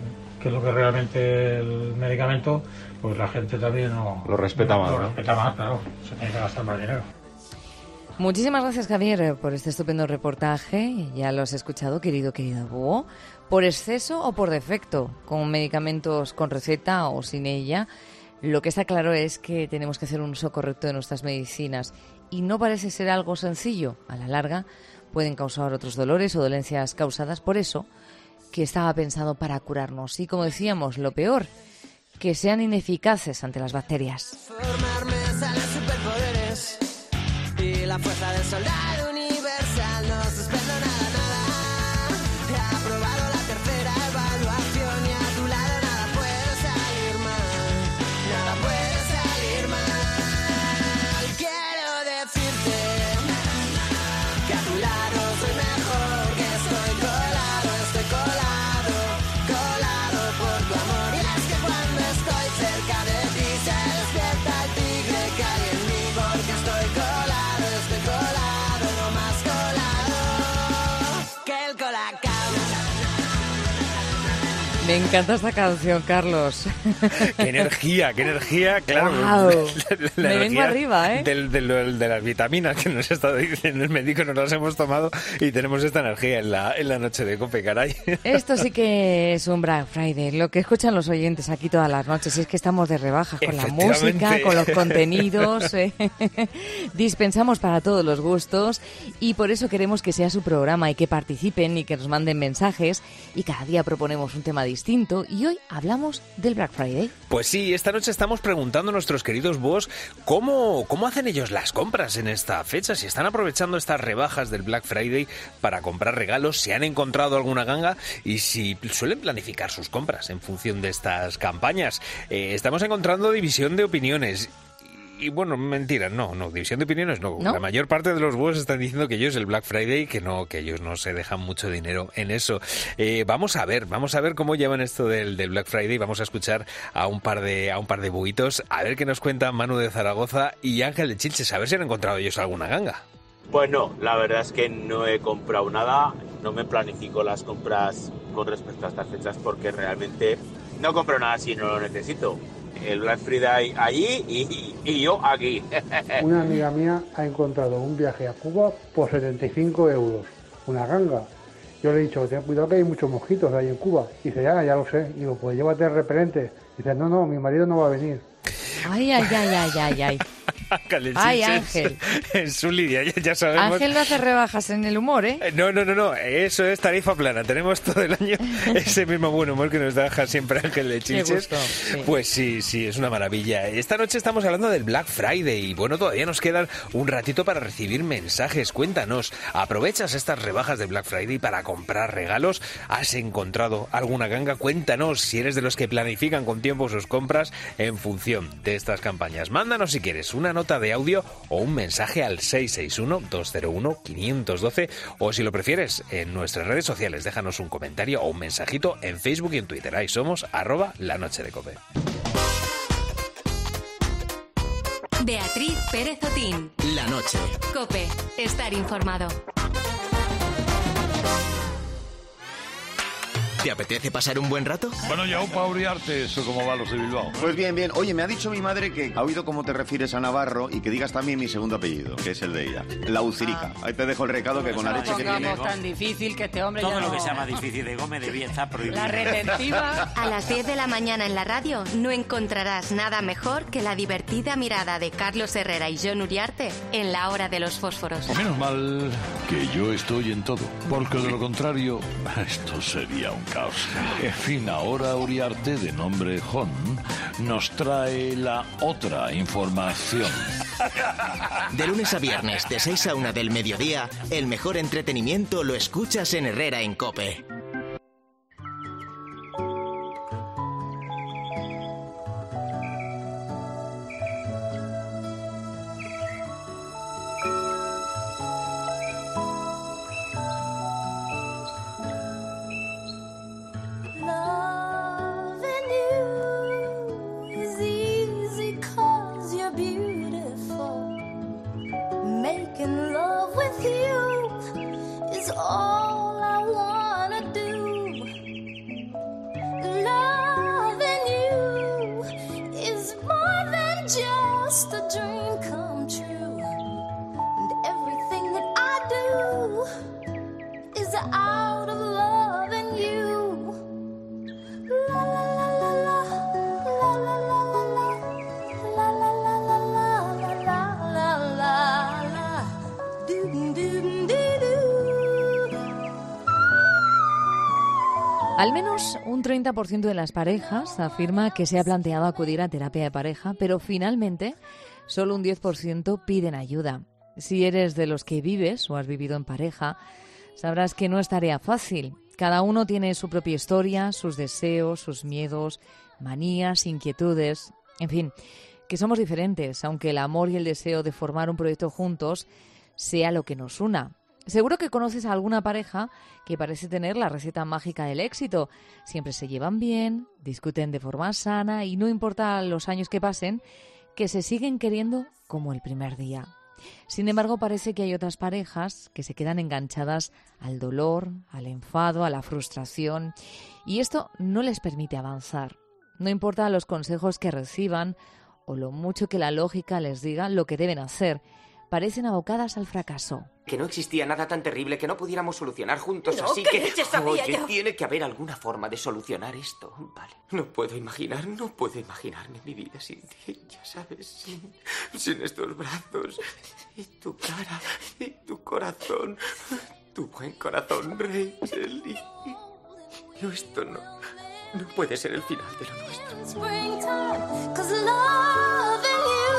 realmente el medicamento, pues la gente también lo respeta más, lo ¿no? respeta más, claro, se tiene que gastar más dinero. Muchísimas gracias, Javier, por este estupendo reportaje. Ya lo has escuchado, querido búho. Por exceso o por defecto, con medicamentos con receta o sin ella, lo que está claro es que tenemos que hacer un uso correcto de nuestras medicinas. Y no parece ser algo sencillo. A la larga pueden causar otros dolores o dolencias causadas por eso, que estaba pensado para curarnos. Y como decíamos, lo peor, que sean ineficaces ante las bacterias. Formarme salen superpoderes y la fuerza del soldado universal no suspendo nada. He aprobado la tercera evaluación y a tu lado nada puede salir mal. Nada puede Me encanta esta canción, Carlos. ¡Qué energía, claro! Wow. La Me vengo energía arriba, ¿eh? De las vitaminas que nos ha estado diciendo el médico, nos las hemos tomado y tenemos esta energía en la noche de COPE, caray. Esto sí que es un Black Friday, lo que escuchan los oyentes aquí todas las noches. Es que estamos de rebajas con la música, con los contenidos, dispensamos para todos los gustos y por eso queremos que sea su programa y que participen y que nos manden mensajes y cada día proponemos un tema distinto y hoy hablamos del Black Friday. Pues sí, esta noche estamos preguntando a nuestros queridos búhos cómo hacen ellos las compras en esta fecha, si están aprovechando estas rebajas del Black Friday para comprar regalos, si han encontrado alguna ganga y si suelen planificar sus compras en función de estas campañas. Estamos encontrando división de opiniones. Y bueno, mentira, no, división de opiniones no. La mayor parte de los búhos están diciendo que ellos el Black Friday, que ellos no se dejan mucho dinero en eso. Vamos a ver cómo llevan esto del Black Friday. Vamos a escuchar a un par de buitos, a ver qué nos cuentan Manu de Zaragoza y Ángel de Chilches, a ver si han encontrado ellos alguna ganga. Pues no, la verdad es que no he comprado nada, no me planifico las compras con respecto a estas fechas porque realmente no compro nada si no lo necesito. El Black Friday allí y yo aquí. Una amiga mía ha encontrado un viaje a Cuba por 75 euros, una ganga. Yo le he dicho, ten cuidado que hay muchos mosquitos ahí en Cuba. Y dice, ya lo sé. Digo, pues llévate el repelente. Dice, no, mi marido no va a venir. Ay. Ay, Ángel. Su Lidia, ya sabemos. Ángel no hace rebajas en el humor, ¿eh? No. Eso es tarifa plana. Tenemos todo el año ese mismo buen humor que nos deja siempre Ángel de Chilches. Sí. Pues sí, es una maravilla. Esta noche estamos hablando del Black Friday y bueno, todavía nos quedan un ratito para recibir mensajes. Cuéntanos, ¿aprovechas estas rebajas de Black Friday para comprar regalos? ¿Has encontrado alguna ganga? Cuéntanos si eres de los que planifican con tiempo sus compras en función de estas campañas. Mándanos si quieres una nota de audio o un mensaje al 661-201-512 o si lo prefieres en nuestras redes sociales déjanos un comentario o un mensajito en Facebook y en Twitter. Ahí somos @lanochedecope. Beatriz Pérez Otín. La noche. COPE. Estar informado. ¿Te apetece pasar un buen rato? Bueno, ya para Uriarte, eso como va los de Bilbao. Pues bien. Oye, me ha dicho mi madre que ha oído cómo te refieres a Navarro y que digas también mi segundo apellido, que es el de ella, la Ucirica. Ahí te dejo el recado que con la leche que tiene... No tan difícil que este hombre todo ya lo no... que sea más difícil de Gómez debía estar prohibido. La retentiva... A las 10 de la mañana en la radio no encontrarás nada mejor que la divertida mirada de Carlos Herrera y Jon Uriarte en La Hora de los Fósforos. Menos mal que yo estoy en todo, porque de lo contrario, esto sería un caos. En fin, ahora Uriarte, de nombre Jon, nos trae la otra información. De lunes a viernes, de 6 a 1 del mediodía, el mejor entretenimiento lo escuchas en Herrera en COPE. Al menos un 30% de las parejas afirma que se ha planteado acudir a terapia de pareja, pero finalmente solo un 10% piden ayuda. Si eres de los que vives o has vivido en pareja, sabrás que no es tarea fácil. Cada uno tiene su propia historia, sus deseos, sus miedos, manías, inquietudes, en fin, que somos diferentes, aunque el amor y el deseo de formar un proyecto juntos sea lo que nos una. Seguro que conoces a alguna pareja que parece tener la receta mágica del éxito. Siempre se llevan bien, discuten de forma sana y no importa los años que pasen, que se siguen queriendo como el primer día. Sin embargo, parece que hay otras parejas que se quedan enganchadas al dolor, al enfado, a la frustración, y esto no les permite avanzar. No importa los consejos que reciban o lo mucho que la lógica les diga lo que deben hacer, parecen abocadas al fracaso. Que no existía nada tan terrible que no pudiéramos solucionar juntos, No, así ¿qué que... leches sabía Oye, yo? tiene que haber alguna forma de solucionar esto. Vale, no puedo imaginarme mi vida sin ti, ya sabes, sin estos brazos, y tu cara, y tu corazón, tu buen corazón, Rachel. Y esto no puede ser el final de lo nuestro. Springtime, 'cause loving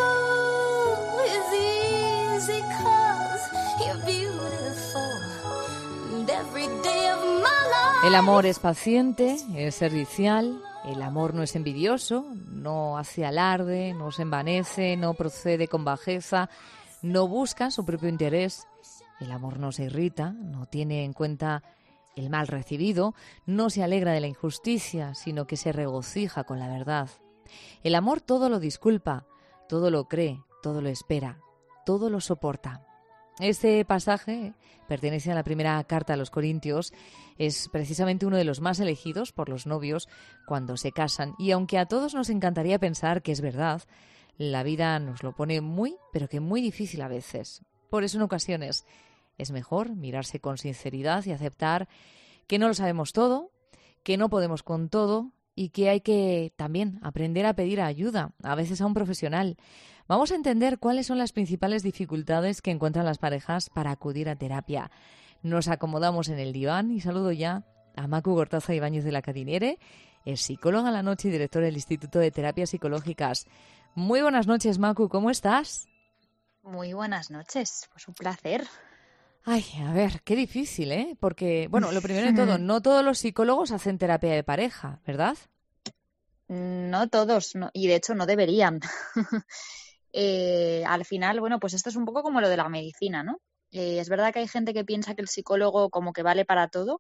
you is easy 'cause you're beautiful. And every day of my life. El amor es paciente, es servicial, el amor no es envidioso, no hace alarde, no se envanece, no procede con bajeza, no busca su propio interés. El amor no se irrita, no tiene en cuenta el mal recibido, no se alegra de la injusticia, sino que se regocija con la verdad. El amor todo lo disculpa, todo lo cree, todo lo espera, todo lo soporta. Este pasaje pertenece a la primera carta a los Corintios, es precisamente uno de los más elegidos por los novios cuando se casan, y aunque a todos nos encantaría pensar que es verdad, la vida nos lo pone muy, pero que muy difícil a veces. Por eso en ocasiones es mejor mirarse con sinceridad y aceptar que no lo sabemos todo, que no podemos con todo y que hay que también aprender a pedir ayuda, a veces a un profesional. Vamos a entender cuáles son las principales dificultades que encuentran las parejas para acudir a terapia. Nos acomodamos en el diván y saludo ya a Macu Gortaza Ibáñez de la Cadinere, es psicóloga a la noche y directora del Instituto de Terapias Psicológicas. Muy buenas noches, Macu, ¿cómo estás? Muy buenas noches, pues un placer. Ay, a ver, qué difícil, ¿eh? Porque, bueno, lo primero de todo, no todos los psicólogos hacen terapia de pareja, ¿verdad? No todos, no, y de hecho no deberían. Al final, bueno, pues esto es un poco como lo de la medicina, ¿no? Es verdad que hay gente que piensa que el psicólogo como que vale para todo.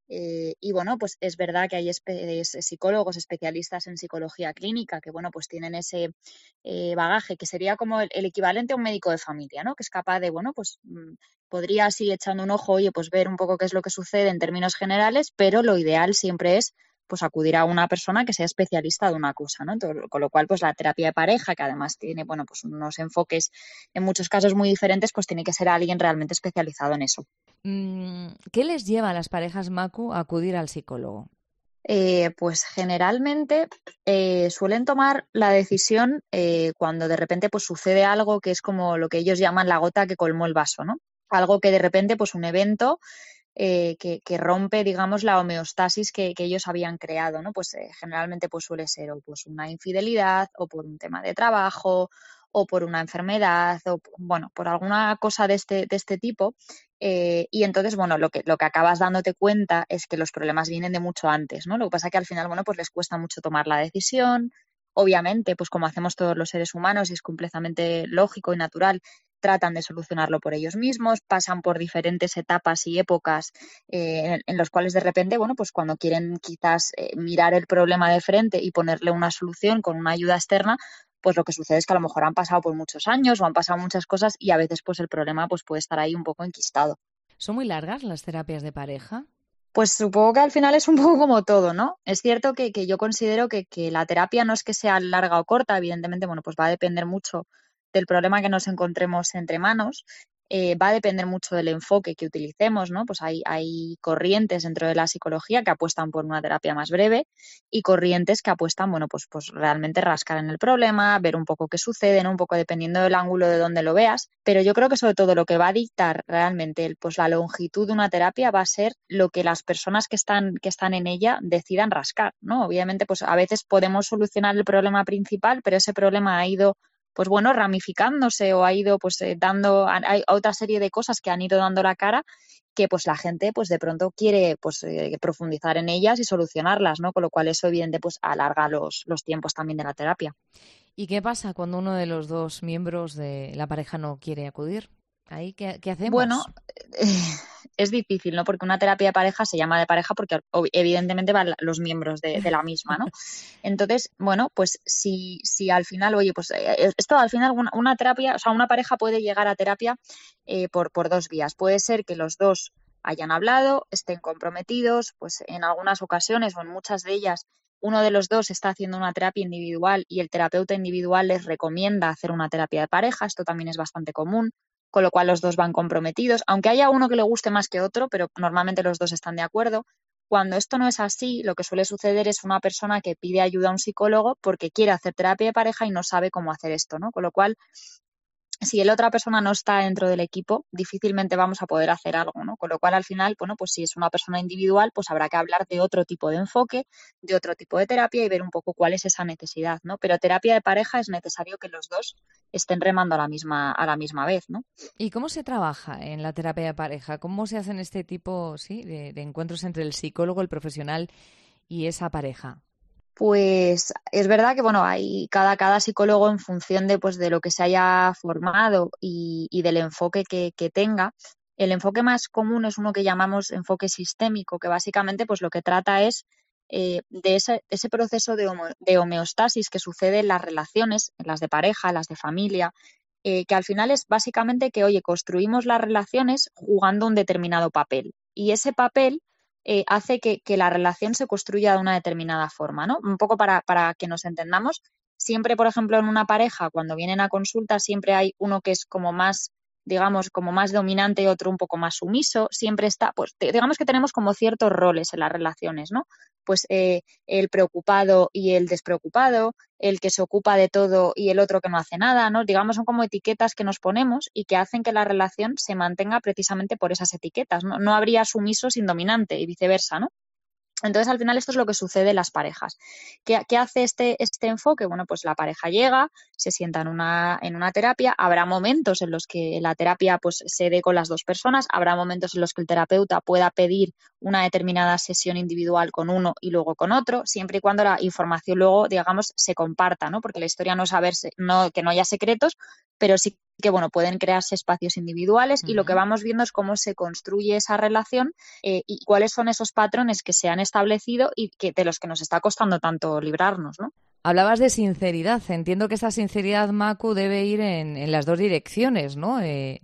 Y bueno, pues es verdad que hay psicólogos especialistas en psicología clínica que, bueno, pues tienen ese bagaje que sería como el equivalente a un médico de familia, ¿no? Que es capaz de, bueno, pues podría así echando un ojo, oye, pues ver un poco qué es lo que sucede en términos generales, pero lo ideal siempre es pues acudir a una persona que sea especialista de una cosa, ¿no? Con lo cual, pues la terapia de pareja, que además tiene, bueno, pues unos enfoques en muchos casos muy diferentes, pues tiene que ser alguien realmente especializado en eso. ¿Qué les lleva a las parejas, Macu, a acudir al psicólogo? Pues generalmente suelen tomar la decisión cuando de repente pues sucede algo que es como lo que ellos llaman la gota que colmó el vaso, ¿no? Algo que de repente, pues un evento que rompe, digamos, la homeostasis que ellos habían creado, ¿no? Pues generalmente pues suele ser o pues una infidelidad o por un tema de trabajo o por una enfermedad o, bueno, por alguna cosa de este tipo. Y entonces, bueno, lo que acabas dándote cuenta es que los problemas vienen de mucho antes, ¿no? Lo que pasa es que al final, bueno, pues les cuesta mucho tomar la decisión. Obviamente, pues como hacemos todos los seres humanos y es completamente lógico y natural, tratan de solucionarlo por ellos mismos, pasan por diferentes etapas y épocas en los cuales de repente, bueno, pues cuando quieren quizás mirar el problema de frente y ponerle una solución con una ayuda externa, pues lo que sucede es que a lo mejor han pasado por muchos años o han pasado muchas cosas y a veces pues el problema pues puede estar ahí un poco enquistado. ¿Son muy largas las terapias de pareja? Pues supongo que al final es un poco como todo, ¿no? Es cierto que yo considero que la terapia no es que sea larga o corta, evidentemente, bueno, pues va a depender mucho del problema que nos encontremos entre manos, va a depender mucho del enfoque que utilicemos, ¿no? Pues hay corrientes dentro de la psicología que apuestan por una terapia más breve y corrientes que apuestan, bueno, pues realmente rascar en el problema, ver un poco qué sucede, ¿no? Un poco dependiendo del ángulo de donde lo veas, pero yo creo que sobre todo lo que va a dictar realmente pues la longitud de una terapia va a ser lo que las personas que están en ella decidan rascar, ¿no? Obviamente, pues a veces podemos solucionar el problema principal, pero ese problema ha ido pues bueno, ramificándose o ha ido pues hay otra serie de cosas que han ido dando la cara que pues la gente pues de pronto quiere pues profundizar en ellas y solucionarlas, ¿no? Con lo cual eso evidente pues alarga los tiempos también de la terapia. ¿Y qué pasa cuando uno de los dos miembros de la pareja no quiere acudir? ¿Ahí qué hacemos? Bueno, es difícil, ¿no? Porque una terapia de pareja se llama de pareja porque evidentemente van los miembros de la misma, ¿no? Entonces, bueno, pues si al final, oye, pues esto al final una terapia, o sea, una pareja puede llegar a terapia por dos vías. Puede ser que los dos hayan hablado, estén comprometidos, pues en algunas ocasiones o en muchas de ellas uno de los dos está haciendo una terapia individual y el terapeuta individual les recomienda hacer una terapia de pareja. Esto también es bastante común, con lo cual los dos van comprometidos, aunque haya uno que le guste más que otro, pero normalmente los dos están de acuerdo. Cuando esto no es así, lo que suele suceder es una persona que pide ayuda a un psicólogo porque quiere hacer terapia de pareja y no sabe cómo hacer esto, ¿no? Con lo cual, si la otra persona no está dentro del equipo, difícilmente vamos a poder hacer algo, ¿no? Con lo cual, al final, bueno, pues si es una persona individual, pues habrá que hablar de otro tipo de enfoque, de otro tipo de terapia y ver un poco cuál es esa necesidad, ¿no? Pero terapia de pareja es necesario que los dos estén remando a la misma vez, ¿no? ¿Y cómo se trabaja en la terapia de pareja? ¿Cómo se hacen este tipo, sí, de encuentros entre el psicólogo, el profesional y esa pareja? Pues es verdad que bueno, hay cada psicólogo en función de pues de lo que se haya formado y del enfoque que tenga. El enfoque más común es uno que llamamos enfoque sistémico, que básicamente pues lo que trata es de ese proceso de homeostasis que sucede en las relaciones, en las de pareja, en las de familia, que al final es básicamente que, oye, construimos las relaciones jugando un determinado papel. Y ese papel hace que la relación se construya de una determinada forma, ¿no? Un poco para que nos entendamos, siempre, por ejemplo, en una pareja, cuando vienen a consulta, siempre hay uno que es como más, digamos, como más dominante y otro un poco más sumiso, siempre está, pues digamos que tenemos como ciertos roles en las relaciones, ¿no? Pues el preocupado y el despreocupado, el que se ocupa de todo y el otro que no hace nada, ¿no? Digamos, son como etiquetas que nos ponemos y que hacen que la relación se mantenga precisamente por esas etiquetas, ¿no? No habría sumiso sin dominante y viceversa, ¿no? Entonces, al final, esto es lo que sucede en las parejas. ¿Qué hace este enfoque? Bueno, pues la pareja llega, se sienta en una terapia, habrá momentos en los que la terapia pues, se dé con las dos personas, habrá momentos en los que el terapeuta pueda pedir una determinada sesión individual con uno y luego con otro, siempre y cuando la información luego, digamos, se comparta, ¿no? Porque la historia no es saberse, que no haya secretos, pero sí que bueno, pueden crearse espacios individuales y lo que vamos viendo es cómo se construye esa relación y cuáles son esos patrones que se han establecido y de los que nos está costando tanto librarnos, ¿no? Hablabas de sinceridad. Entiendo que esta sinceridad, Macu, debe ir en las dos direcciones, ¿no?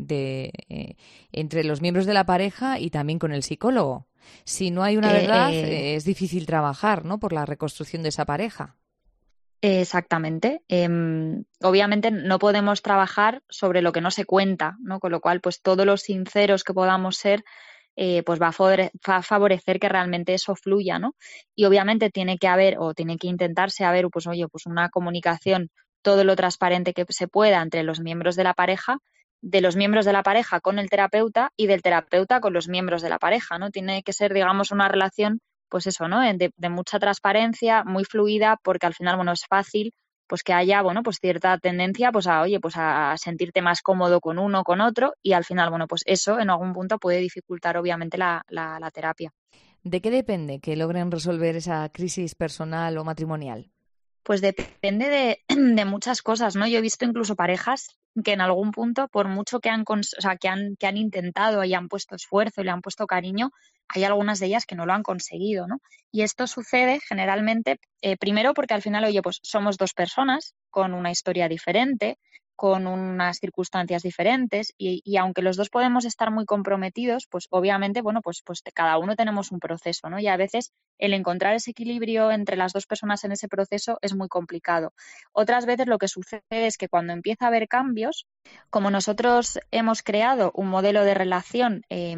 Entre los miembros de la pareja y también con el psicólogo. Si no hay una verdad, es difícil trabajar, ¿no? Por la reconstrucción de esa pareja. Exactamente. Obviamente no podemos trabajar sobre lo que no se cuenta, ¿no? Con lo cual, pues todos los sinceros que podamos ser, pues va a favorecer que realmente eso fluya, ¿no? Y obviamente tiene que haber o tiene que intentarse haber, pues oye, pues una comunicación todo lo transparente que se pueda entre los miembros de la pareja, de los miembros de la pareja con el terapeuta y del terapeuta con los miembros de la pareja, ¿no? Tiene que ser, digamos, una relación pues eso, ¿no? De mucha transparencia, muy fluida, porque al final, bueno, es fácil pues que haya, bueno, pues cierta tendencia pues a, oye, pues a sentirte más cómodo con uno o con otro y al final, bueno, pues eso en algún punto puede dificultar obviamente la terapia. ¿De qué depende que logren resolver esa crisis personal o matrimonial? Pues depende de muchas cosas, ¿no? Yo he visto incluso parejas que en algún punto, por mucho que han intentado y han puesto esfuerzo y le han puesto cariño, hay algunas de ellas que no lo han conseguido, ¿no? Y esto sucede generalmente, primero porque al final, oye, pues somos dos personas con una historia diferente, con unas circunstancias diferentes y aunque los dos podemos estar muy comprometidos, pues obviamente, bueno, pues cada uno tenemos un proceso, ¿no? Y a veces el encontrar ese equilibrio entre las dos personas en ese proceso es muy complicado. Otras veces lo que sucede es que cuando empieza a haber cambios, como nosotros hemos creado un modelo de relación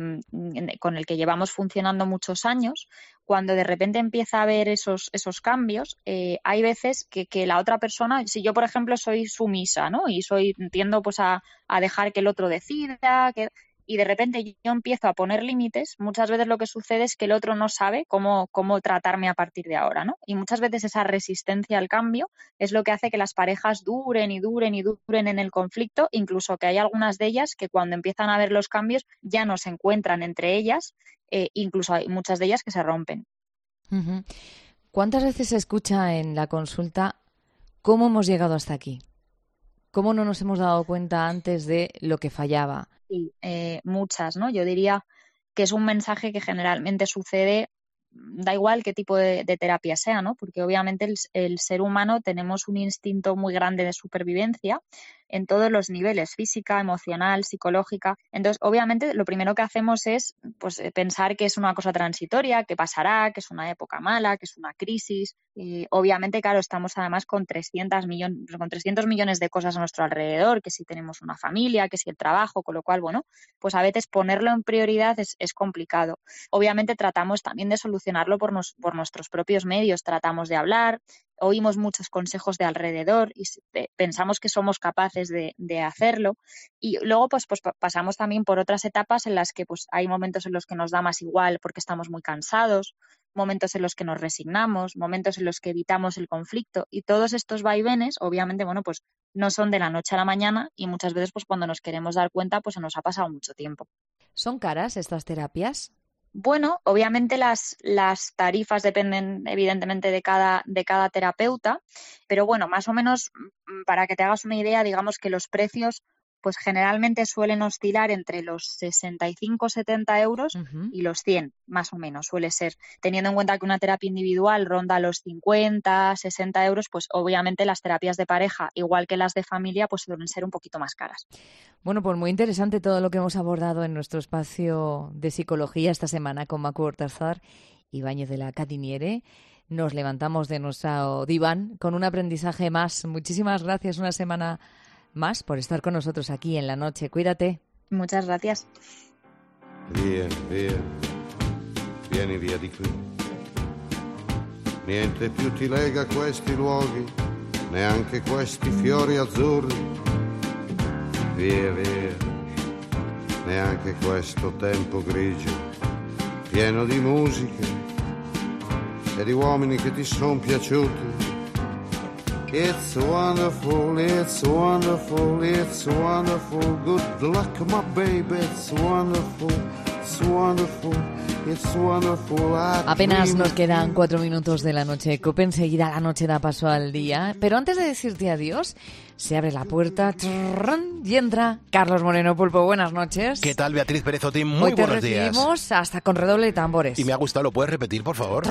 con el que llevamos funcionando muchos años, cuando de repente empieza a haber esos cambios, hay veces que la otra persona, si yo por ejemplo soy sumisa, ¿no? Y tiendo pues a dejar que el otro decida, y de repente yo empiezo a poner límites, muchas veces lo que sucede es que el otro no sabe cómo tratarme a partir de ahora, ¿no? Y muchas veces esa resistencia al cambio es lo que hace que las parejas duren y duren y duren en el conflicto, incluso que hay algunas de ellas que cuando empiezan a ver los cambios ya no se encuentran entre ellas, incluso hay muchas de ellas que se rompen. Uh-huh. ¿Cuántas veces se escucha en la consulta cómo hemos llegado hasta aquí? ¿Cómo no nos hemos dado cuenta antes de lo que fallaba? Sí, muchas, ¿no? Yo diría que es un mensaje que generalmente sucede, da igual qué tipo de terapia sea, ¿no? Porque obviamente el ser humano tenemos un instinto muy grande de supervivencia en todos los niveles, física, emocional, psicológica. Entonces, obviamente, lo primero que hacemos es pues, pensar que es una cosa transitoria, que pasará, que es una época mala, que es una crisis. Y obviamente, claro, estamos además con 300 millones de cosas a nuestro alrededor, que si tenemos una familia, que si el trabajo, con lo cual, bueno, pues a veces ponerlo en prioridad es complicado. Obviamente, tratamos también de solucionarlo por nuestros propios medios, tratamos de hablar, oímos muchos consejos de alrededor y pensamos que somos capaces de hacerlo, y luego pues pasamos también por otras etapas en las que pues hay momentos en los que nos da más igual porque estamos muy cansados, momentos en los que nos resignamos, momentos en los que evitamos el conflicto, y todos estos vaivenes obviamente bueno pues no son de la noche a la mañana, y muchas veces pues cuando nos queremos dar cuenta pues se nos ha pasado mucho tiempo. ¿Son caras estas terapias? Bueno, obviamente las tarifas dependen evidentemente de cada terapeuta, pero bueno, más o menos para que te hagas una idea, digamos que los precios pues generalmente suelen oscilar entre los 65-70 euros y los 100, más o menos, suele ser. Teniendo en cuenta que una terapia individual ronda los 50-60 euros, pues obviamente las terapias de pareja, igual que las de familia, pues suelen ser un poquito más caras. Bueno, pues muy interesante todo lo que hemos abordado en nuestro espacio de psicología esta semana con Macu Hortazar y Ibáñez de la Cadiniere. Nos levantamos de nuestro diván con un aprendizaje más. Muchísimas gracias una semana más por estar con nosotros aquí en La Noche. Cuídate. Muchas gracias. Vieni via di qui. Niente più ti lega a questi luoghi, neanche questi fiori azzurri. Via, neanche questo tempo grigio, pieno di musiche e di uomini che ti son piaciuti. It's wonderful, it's wonderful, it's wonderful. Good luck, my baby, it's wonderful, it's wonderful, it's wonderful. Apenas nos quedan 4 minutos de La Noche de COPE. Enseguida la noche da paso al día. Pero antes de decirte adiós, se abre la puerta y entra Carlos Moreno Pulpo. Buenas noches. ¿Qué tal, Beatriz Pérez Otín? Muy buenos días. Hoy te recibimos hasta con redoble de tambores. Y me ha gustado, ¿lo puedes repetir, por favor?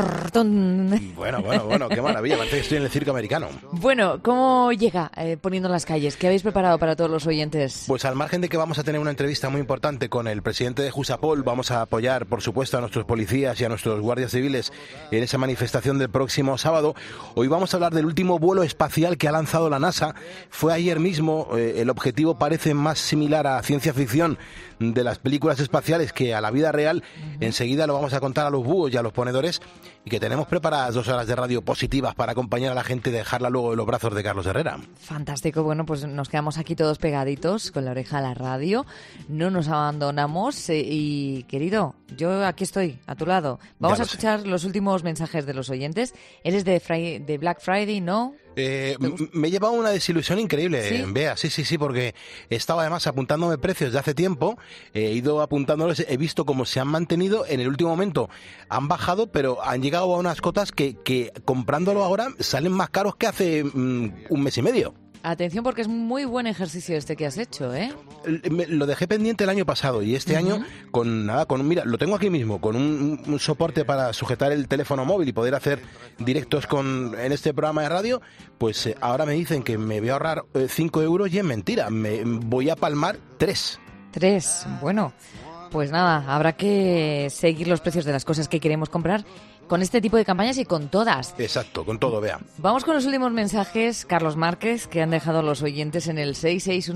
Bueno, qué maravilla, parece que estoy en el circo americano. Bueno, ¿cómo llega poniendo las calles? ¿Qué habéis preparado para todos los oyentes? Pues al margen de que vamos a tener una entrevista muy importante con el presidente de Jusapol, vamos a apoyar, por supuesto, a nuestros policías y a nuestros guardias civiles en esa manifestación del próximo sábado. Hoy vamos a hablar del último vuelo espacial que ha lanzado la NASA. Fue ayer mismo, el objetivo parece más similar a ciencia ficción de las películas espaciales que a la vida real. Enseguida lo vamos a contar a los búhos y a los ponedores, y que tenemos preparadas 2 horas de radio positivas para acompañar a la gente y dejarla luego en los brazos de Carlos Herrera. Fantástico, bueno, pues nos quedamos aquí todos pegaditos con la oreja a la radio, no nos abandonamos y querido, yo aquí estoy, a tu lado. Vamos a escuchar los últimos mensajes de los oyentes. Eres de Black Friday, ¿no? Me he llevado una desilusión increíble, ¿sí? Bea, sí, porque estaba además apuntándome precios de hace tiempo, he ido apuntándolos, he visto cómo se han mantenido, en el último momento han bajado, pero han llegado a unas cotas que comprándolo ahora salen más caros que hace un mes y medio. Atención, porque es muy buen ejercicio este que has hecho, ¿eh? Lo dejé pendiente el año pasado y este año mira, lo tengo aquí mismo, con un soporte para sujetar el teléfono móvil y poder hacer directos en este programa de radio, pues ahora me dicen que me voy a ahorrar 5 euros y es mentira, me voy a palmar 3. 3, bueno, pues nada, habrá que seguir los precios de las cosas que queremos comprar con este tipo de campañas y con todas. Exacto, con todo, vea. Vamos con los últimos mensajes, Carlos Márquez, que han dejado los oyentes en el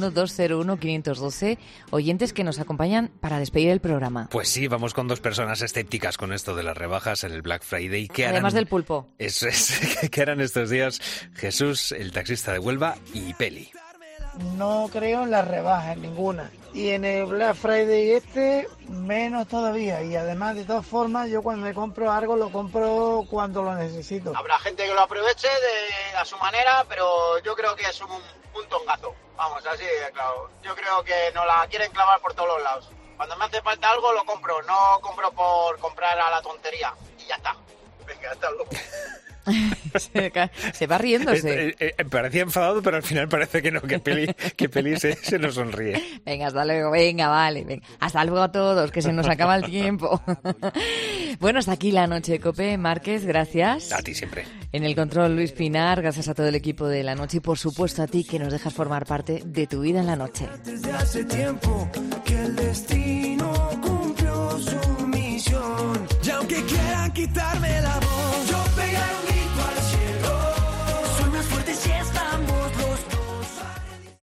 661-201-512, oyentes que nos acompañan para despedir el programa. Pues sí, vamos con 2 personas escépticas con esto de las rebajas en el Black Friday. Además del pulpo. Eso es, ¿qué harán estos días Jesús, el taxista de Huelva, y Peli? No creo en las rebajas, en ninguna. Y en el Black Friday menos todavía. Y además, de todas formas, yo cuando me compro algo, lo compro cuando lo necesito. Habrá gente que lo aproveche a su manera, pero yo creo que es un tongazo. Vamos, así de claro. Yo creo que nos la quieren clavar por todos los lados. Cuando me hace falta algo, lo compro. No compro por comprar a la tontería. Y ya está. Venga, hasta luego. Se va riéndose. Parecía enfadado, pero al final parece que no, que Peli se nos sonríe. Venga, hasta luego, venga, vale. Venga. Hasta luego a todos, que se nos acaba el tiempo. Bueno, hasta aquí la noche de COPE. Márquez, gracias. A ti siempre. En el control, Luis Pinar, gracias a todo el equipo de La Noche y por supuesto a ti que nos dejas formar parte de tu vida en la noche. Desde hace tiempo que el destino